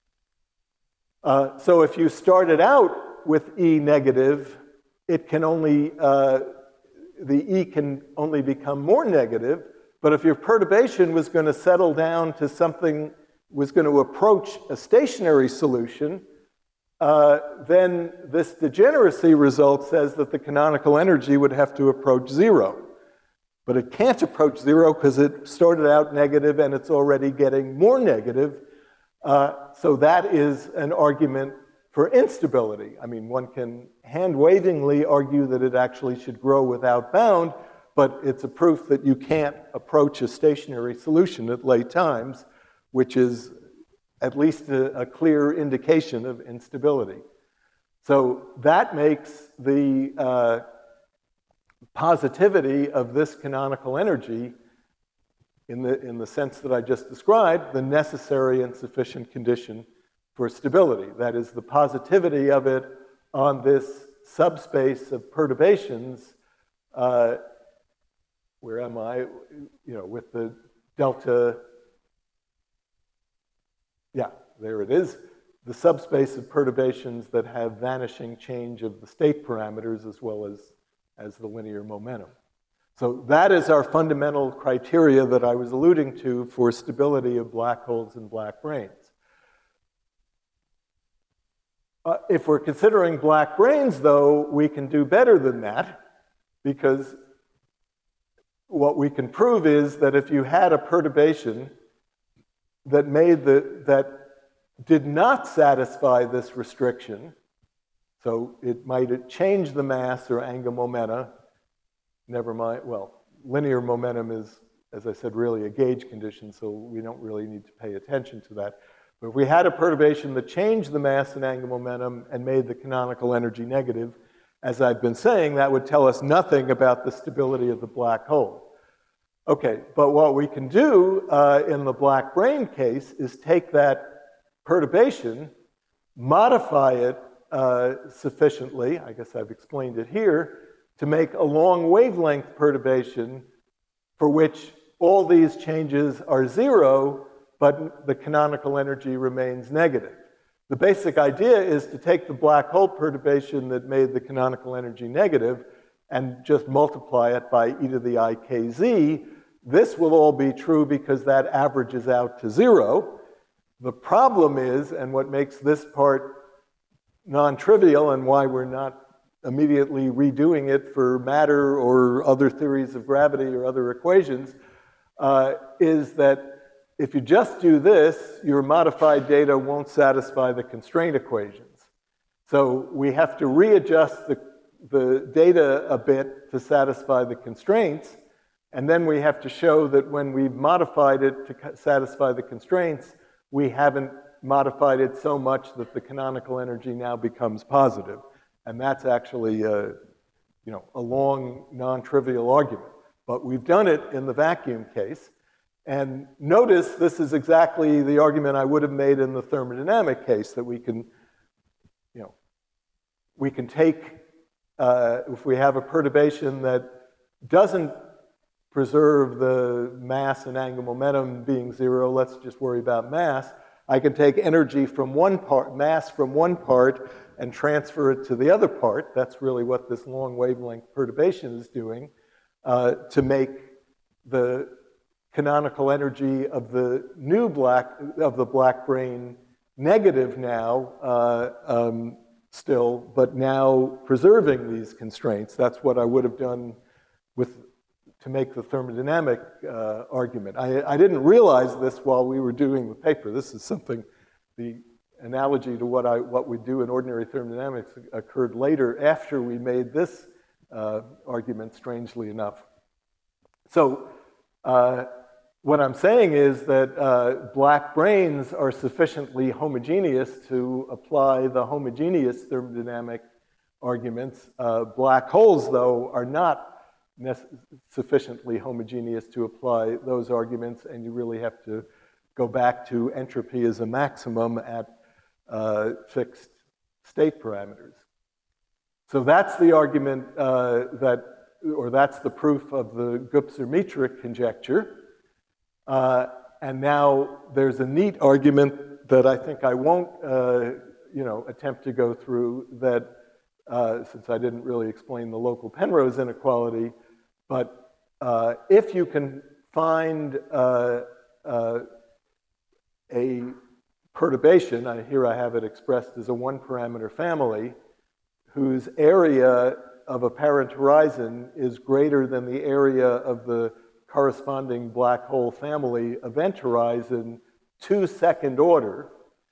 Speaker 1: Uh, so if you started out with E negative, it can only, uh, the E can only become more negative, But if your perturbation was going to settle down to something, was going to approach a stationary solution, uh, then this degeneracy result says that the canonical energy would have to approach zero. But it can't approach zero because it started out negative and it's already getting more negative. Uh, so that is an argument for instability. I mean, one can hand-wavingly argue that it actually should grow without bound, but it's a proof that you can't approach a stationary solution at late times, which is at least a, a clear indication of instability. So that makes the uh, positivity of this canonical energy, in the, in the sense that I just described, the necessary and sufficient condition for stability. That is, the positivity of it on this subspace of perturbations. Uh, where am I? You know, with the delta. Yeah, there it is. The subspace of perturbations that have vanishing change of the state parameters as well as, as the linear momentum. So that is our fundamental criteria that I was alluding to for stability of black holes and black brains. Uh, if we're considering black brains, though, we can do better than that, because what we can prove is that if you had a perturbation that made the, that did not satisfy this restriction, so it might change the mass or angular momenta, never mind, well, linear momentum is, as I said, really a gauge condition, so we don't really need to pay attention to that. But if we had a perturbation that changed the mass and angular momentum and made the canonical energy negative, as I've been saying, that would tell us nothing about the stability of the black hole. Okay, but what we can do uh, in the black brain case is take that perturbation, modify it uh, sufficiently, I guess I've explained it here, to make a long wavelength perturbation for which all these changes are zero, but the canonical energy remains negative. The basic idea is to take the black hole perturbation that made the canonical energy negative and just multiply it by e to the I K Z. This will all be true because that averages out to zero. The problem is, and what makes this part non-trivial and why we're not immediately redoing it for matter or other theories of gravity or other equations, uh, is that if you just do this, your modified data won't satisfy the constraint equations. So we have to readjust the, the data a bit to satisfy the constraints, and then we have to show that when we've modified it to satisfy the constraints, we haven't modified it so much that the canonical energy now becomes positive. And that's actually a, you know, a long, non-trivial argument. But we've done it in the vacuum case. And notice this is exactly the argument I would have made in the thermodynamic case, that we can, you know, we can take, uh, if we have a perturbation that doesn't preserve the mass and angular momentum being zero, let's just worry about mass. I can take energy from one part, mass from one part, and transfer it to the other part. That's really what this long wavelength perturbation is doing, uh, to make the canonical energy of the new black, of the black brain negative now, uh, um, still, but now preserving these constraints. That's what I would have done with, to make the thermodynamic uh, argument. I, I didn't realize this while we were doing the paper. This is something, the analogy to what, I, what we do in ordinary thermodynamics occurred later after we made this uh, argument, strangely enough. So, uh, what I'm saying is that uh, black brains are sufficiently homogeneous to apply the homogeneous thermodynamic arguments. Uh, black holes, though, are not sufficiently homogeneous to apply those arguments, and you really have to go back to entropy as a maximum at uh, fixed state parameters. So that's the argument uh, that, or that's the proof of the Gupser-Metric conjecture. Uh, and now there's a neat argument that I think I won't, uh, you know, attempt to go through, that uh, since I didn't really explain the local Penrose inequality, but uh, if you can find uh, uh, a perturbation, I, here I have it expressed as a one-parameter family, whose area of apparent horizon is greater than the area of the corresponding black hole family event horizon to second order,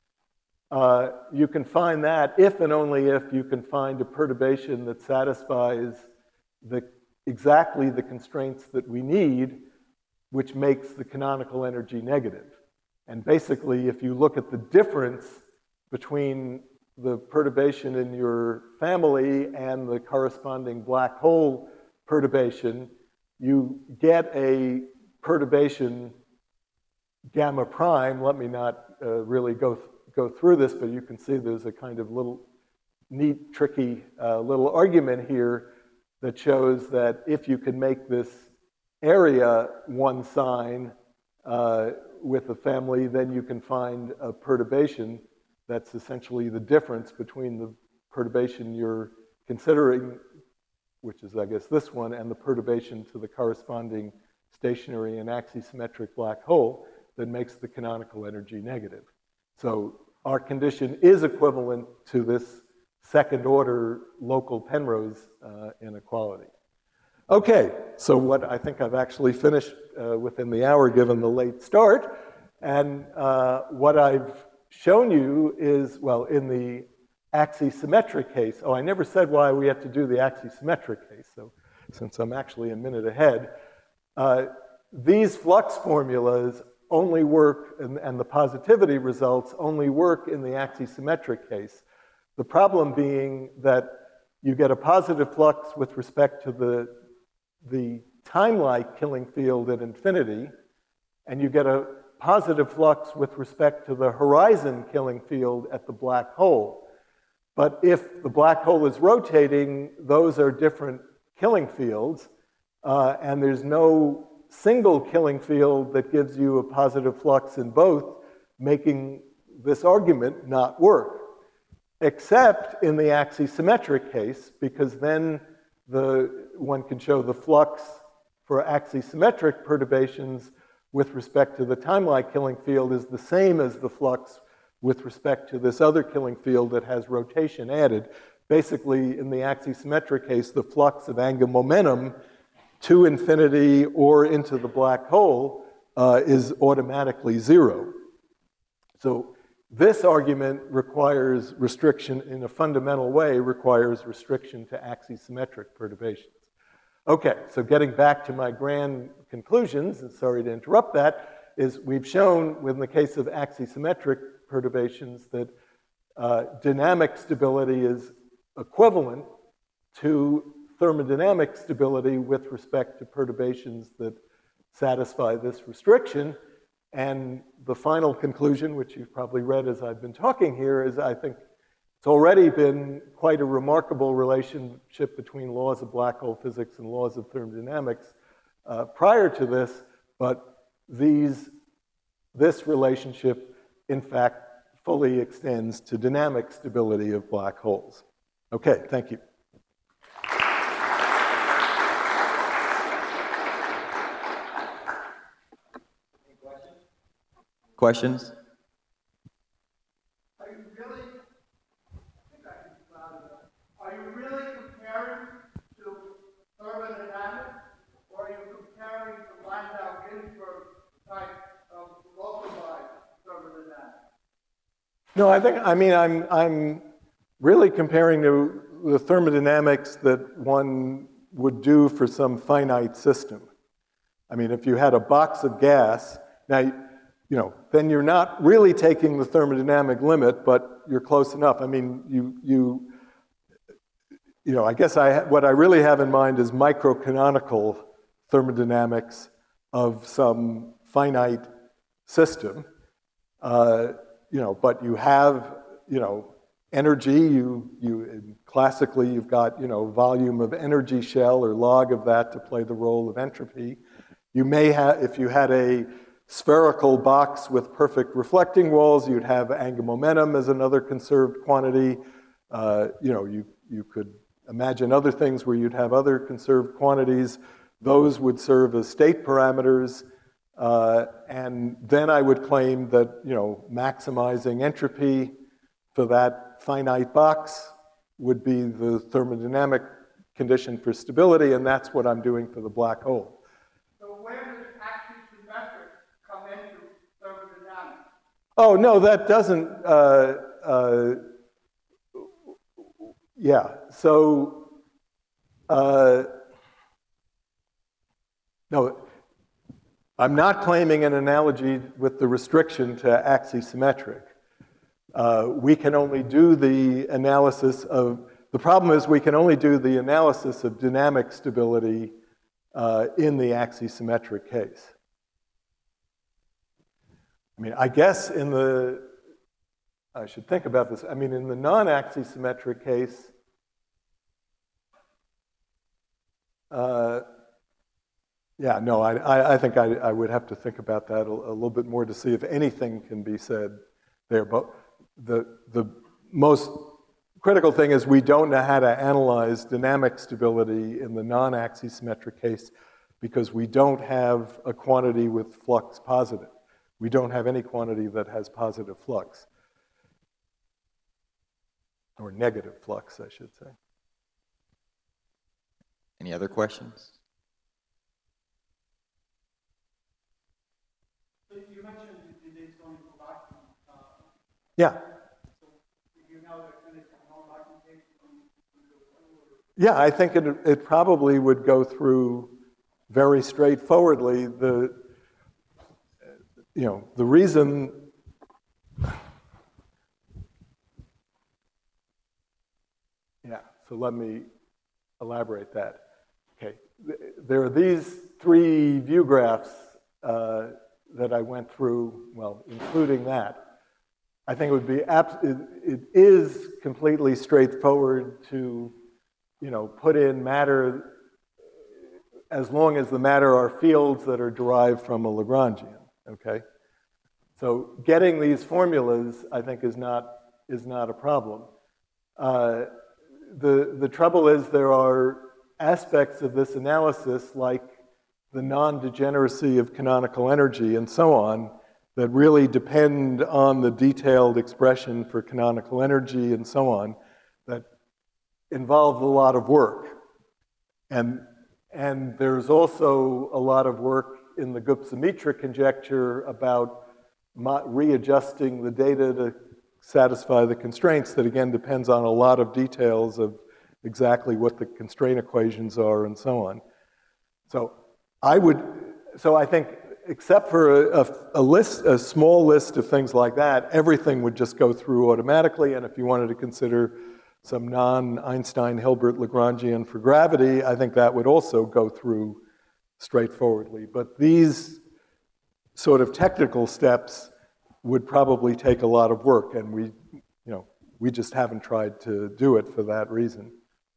Speaker 1: uh, you can find that if and only if you can find a perturbation that satisfies the, exactly the constraints that we need, which makes the canonical energy negative. And basically, if you look at the difference between the perturbation in your family and the corresponding black hole perturbation, you get a perturbation gamma prime. Let me not uh, really go, th go through this, but you can see there's a kind of little neat, tricky uh, little argument here that shows that if you can make this area one sign uh, with a family, then you can find a perturbation that's essentially the difference between the perturbation you're considering, which is, I guess, this one, and the perturbation to the corresponding stationary and axisymmetric black hole that makes the canonical energy negative. So our condition is equivalent to this second-order local Penrose uh, inequality. Okay, so what I think I've actually finished uh, within the hour, given the late start, and uh, what I've shown you is, well, in the axisymmetric case, oh, I never said why we have to do the axisymmetric case, so since I'm actually a minute ahead, uh, these flux formulas only work, and, and the positivity results only work in the axisymmetric case. The problem being that you get a positive flux with respect to the, the time-like killing field at infinity, and you get a positive flux with respect to the horizon killing field at the black hole. But if the black hole is rotating, those are different killing fields, uh, and there's no single killing field that gives you a positive flux in both, making this argument not work. Except in the axisymmetric case, because then the, one can show the flux for axisymmetric perturbations with respect to the time-like killing field is the same as the flux with respect to this other killing field that has rotation added. Basically, in the axisymmetric case, the flux of angular momentum to infinity or into the black hole uh, is automatically zero. So this argument requires restriction in a fundamental way, requires restriction to axisymmetric perturbations. Okay, so getting back to my grand conclusions, and sorry to interrupt that, is we've shown, in the case of axisymmetric perturbations, that uh, dynamic stability is equivalent to thermodynamic stability with respect to perturbations that satisfy this restriction. And the final conclusion, which you've probably read as I've been talking here, is I think it's already been quite a remarkable relationship between laws of black hole physics and laws of thermodynamics uh, prior to this, but these, this relationship, in fact, fully extends to dynamic stability of black holes. Okay, thank you.
Speaker 2: Any questions? Questions?
Speaker 3: Are you really, I think I can cloud it up. Are you really comparing to thermodynamics, or are you comparing to Landau-Ginzburg type of localized thermodynamics?
Speaker 1: No, I think, I mean, I'm, I'm really comparing to the thermodynamics that one would do for some finite system. I mean, if you had a box of gas, now, you know, then you're not really taking the thermodynamic limit, but you're close enough. I mean, you, you, you know, I guess I, what I really have in mind is microcanonical thermodynamics of some finite system. Uh, you know, but you have, you know, energy, you, you, classically you've got, you know, volume of energy shell or log of that to play the role of entropy. You may have, if you had a spherical box with perfect reflecting walls, you'd have angular momentum as another conserved quantity. Uh, you know, you, you could imagine other things where you'd have other conserved quantities. Those would serve as state parameters. Uh, and then I would claim that, you know, maximizing entropy for that finite box would be the thermodynamic condition for stability, and that's what I'm doing for the black hole.
Speaker 3: So where does axisymmetric come into thermodynamics?
Speaker 1: Oh, no, that doesn't, uh, uh, yeah, so, uh, no, I'm not claiming an analogy with the restriction to axisymmetric. Uh, we can only do the analysis of, the problem is we can only do the analysis of dynamic stability uh, in the axisymmetric case. I mean, I guess in the, I should think about this. I mean, in the non-axisymmetric case, uh, yeah, no, I, I, I think I, I would have to think about that a, a little bit more to see if anything can be said there. But the, the most critical thing is we don't know how to analyze dynamic stability in the non-axisymmetric case because we don't have a quantity with flux positive. We don't have any quantity that has positive flux. Or negative flux, I should say.
Speaker 2: Any other questions?
Speaker 3: You mentioned the Daytona vacuum. Uh,
Speaker 1: Yeah.
Speaker 3: so you know that when it's a non-vacuum case,
Speaker 1: Yeah, I think it, it probably would go through very straightforwardly. The, you know, the reason, yeah, so let me elaborate that. Okay, there are these three view graphs uh, that I went through, well, including that. I think it would be, it, it is completely straightforward to, you know, put in matter as long as the matter are fields that are derived from a Lagrangian, okay? So getting these formulas, I think, is not, is not a problem. Uh, the, the trouble is there are aspects of this analysis, like the non-degeneracy of canonical energy and so on, that really depend on the detailed expression for canonical energy and so on, that involve a lot of work. And, and there's also a lot of work in the Gup-Summitra conjecture about readjusting the data to satisfy the constraints that, again, depends on a lot of details of exactly what the constraint equations are and so on. So I would, so I think, except for a, a, a list, a small list of things like that, everything would just go through automatically. And if you wanted to consider some non-Einstein-Hilbert Lagrangian for gravity, I think that would also go through straightforwardly. But these sort of technical steps would probably take a lot of work, and we, you know, we just haven't tried to do it for that reason.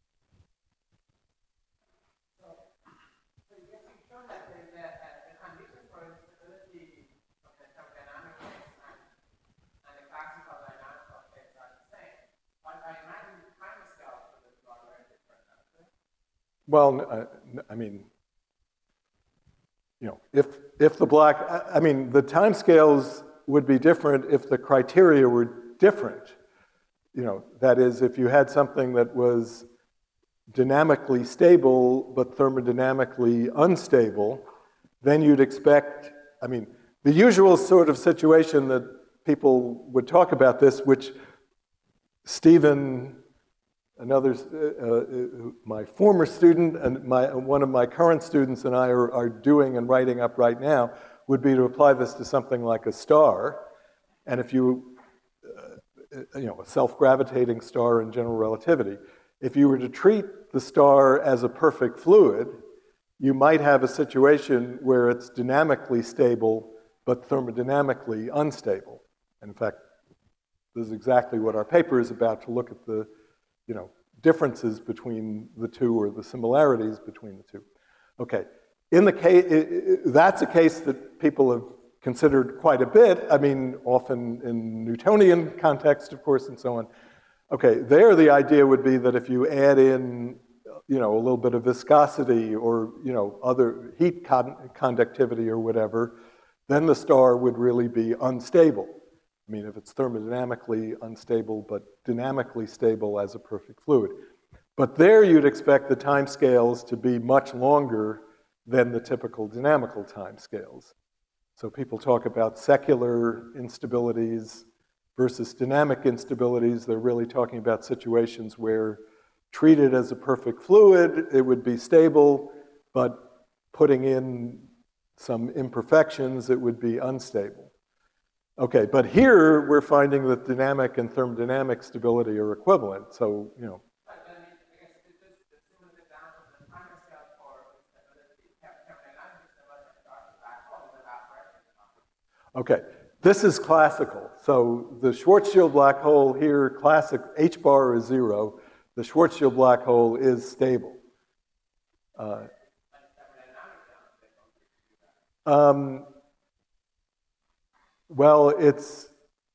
Speaker 1: Well, uh, I mean, you know, if, if the black, I mean, the timescales would be different if the criteria were different. You know, that is, if you had something that was dynamically stable but thermodynamically unstable, then you'd expect, I mean, the usual sort of situation that people would talk about this, which Stephen, another, uh, uh, my former student and my, one of my current students and I are, are doing and writing up right now, would be to apply this to something like a star. And if you, uh, you know, a self-gravitating star in general relativity, if you were to treat the star as a perfect fluid, you might have a situation where it's dynamically stable but thermodynamically unstable. And in fact, this is exactly what our paper is about, to look at the, you know, differences between the two or the similarities between the two. Okay, in the case, that's a case that people have considered quite a bit. I mean, often in Newtonian context, of course, and so on. Okay, there the idea would be that if you add in, you know, a little bit of viscosity or, you know, other heat con conductivity or whatever, then the star would really be unstable. I mean, if it's thermodynamically unstable, but dynamically stable as a perfect fluid. But there you'd expect the timescales to be much longer than the typical dynamical timescales. So people talk about secular instabilities versus dynamic instabilities. They're really talking about situations where treated as a perfect fluid, it would be stable, but putting in some imperfections, it would be unstable. Okay, but here we're finding that dynamic and thermodynamic stability are equivalent. So, you know. Okay, this is classical. So the Schwarzschild black hole here, classic, H bar is zero. The Schwarzschild black hole is stable. Uh, um, well, it's,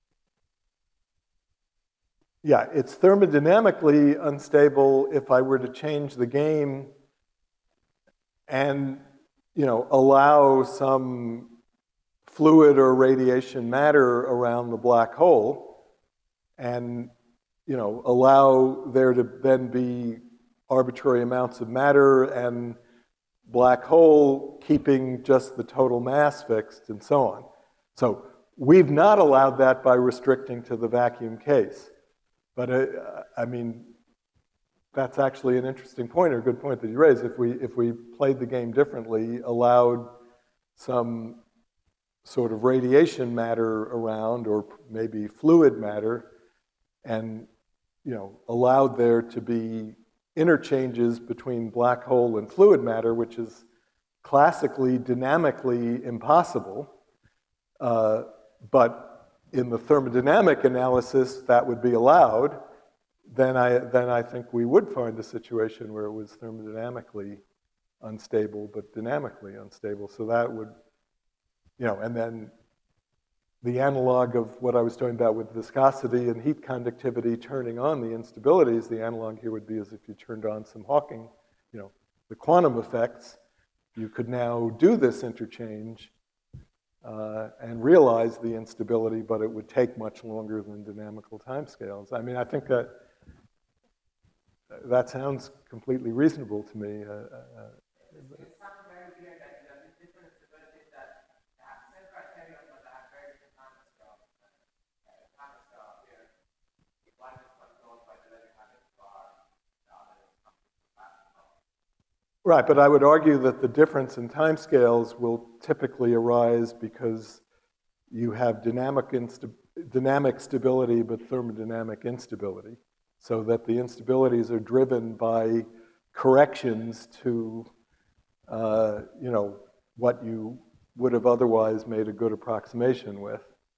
Speaker 1: yeah, it's thermodynamically unstable if I were to change the game and, you know, allow some fluid or radiation matter around the black hole and, you know, allow there to then be arbitrary amounts of matter and black hole keeping just the total mass fixed and so on. So we've not allowed that by restricting to the vacuum case. But uh, I mean, that's actually an interesting point or a good point that you raised. If we, if we played the game differently, allowed some sort of radiation matter around or maybe fluid matter and, you know, allowed there to be interchanges between black hole and fluid matter, which is classically dynamically impossible. Uh, but in the thermodynamic analysis, that would be allowed. Then I, then I think we would find a situation where it was thermodynamically unstable, but dynamically unstable. So that would, you know, and then the analog of what I was talking about with viscosity and heat conductivity turning on the instabilities, the analog here would be as if you turned on some Hawking, you know, the quantum effects. You could now do this interchange uh, and realize the instability, but it would take much longer than dynamical timescales. I mean, I think that that sounds completely reasonable to me. Uh, uh, Right, but I would argue that the difference in timescales will typically arise because you have dynamic, insta dynamic stability but thermodynamic instability, so that the instabilities are driven by corrections to, uh, you know, what you would have otherwise made a good approximation with.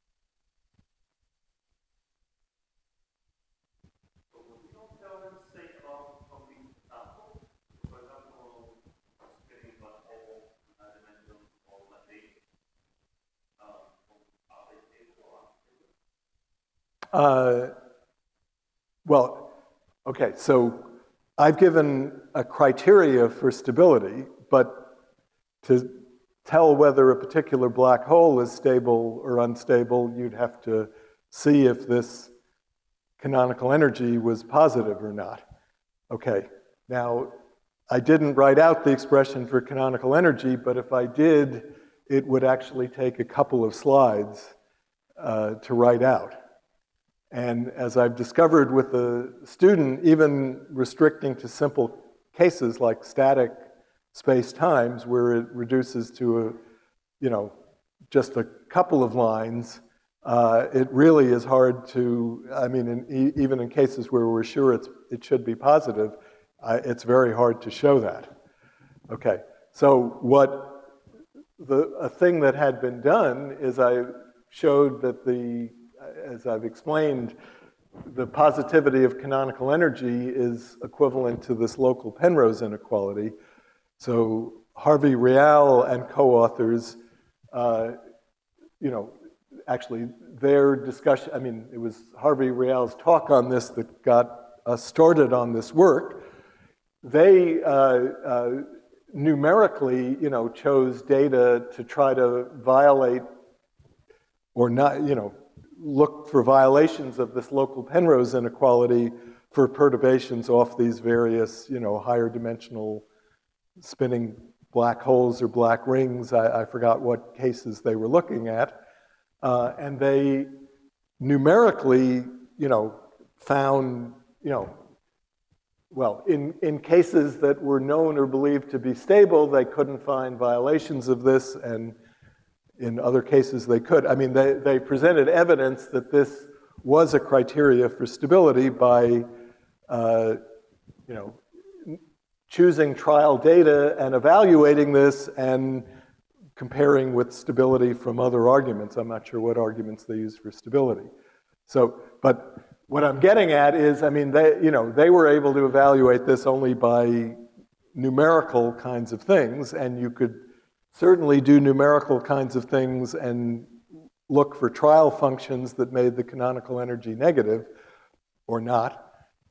Speaker 1: Uh, well, okay, so I've given a criteria for stability, but to tell whether a particular black hole is stable or unstable, you'd have to see if this canonical energy was positive or not. Okay, now I didn't write out the expression for canonical energy, but if I did, it would actually take a couple of slides uh, to write out. And as I've discovered with the student, even restricting to simple cases like static space-times, where it reduces to a, you know, just a couple of lines, uh, it really is hard to, I mean, in, even in cases where we're sure it's, it should be positive, uh, it's very hard to show that. Okay, so what the, a thing that had been done is I showed that the, as I've explained, the positivity of canonical energy is equivalent to this local Penrose inequality. So Harvey Real and co-authors, uh, you know, actually their discussion, I mean, it was Harvey Real's talk on this that got us started on this work. They uh, uh, numerically, you know, chose data to try to violate or not, you know, look for violations of this local Penrose inequality for perturbations off these various, you know, higher dimensional spinning black holes or black rings. I, I forgot what cases they were looking at. Uh, and they numerically, you know, found, you know, well, in, in cases that were known or believed to be stable, they couldn't find violations of this, and in other cases they could. I mean, they, they presented evidence that this was a criteria for stability by, uh, you know, choosing trial data and evaluating this and comparing with stability from other arguments. I'm not sure what arguments they use for stability. So, but what I'm getting at is, I mean, they, you know, they were able to evaluate this only by numerical kinds of things, and you could certainly do numerical kinds of things and look for trial functions that made the canonical energy negative or not.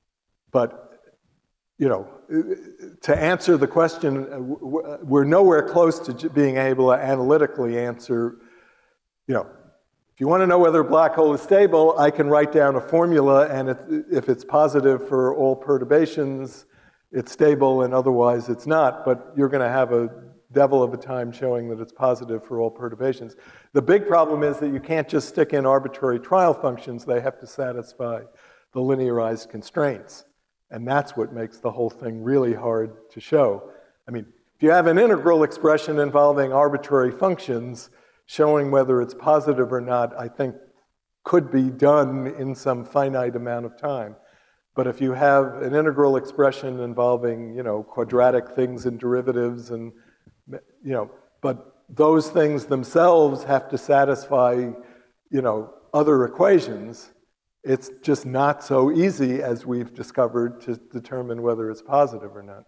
Speaker 1: But, you know, to answer the question, we're nowhere close to being able to analytically answer, you know, if you want to know whether a black hole is stable, I can write down a formula, and if, if it's positive for all perturbations, it's stable, and otherwise it's not. But you're going to have a devil of a time showing that it's positive for all perturbations. The big problem is that you can't just stick in arbitrary trial functions. They have to satisfy the linearized constraints. And that's what makes the whole thing really hard to show. I mean, if you have an integral expression involving arbitrary functions, showing whether it's positive or not, I think, could be done in some finite amount of time. But if you have an integral expression involving, you know, quadratic things and derivatives and, you know, but those things themselves have to satisfy, you know, other equations, it's just not so easy, as we've discovered, to determine whether it's positive or not.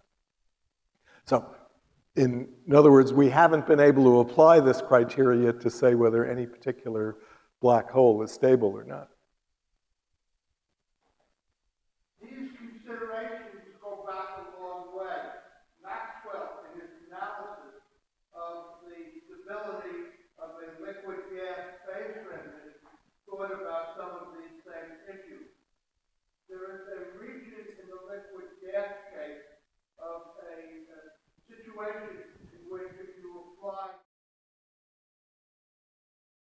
Speaker 1: So, In, in other words, we haven't been able to apply this criteria to say whether any particular black hole is stable or not.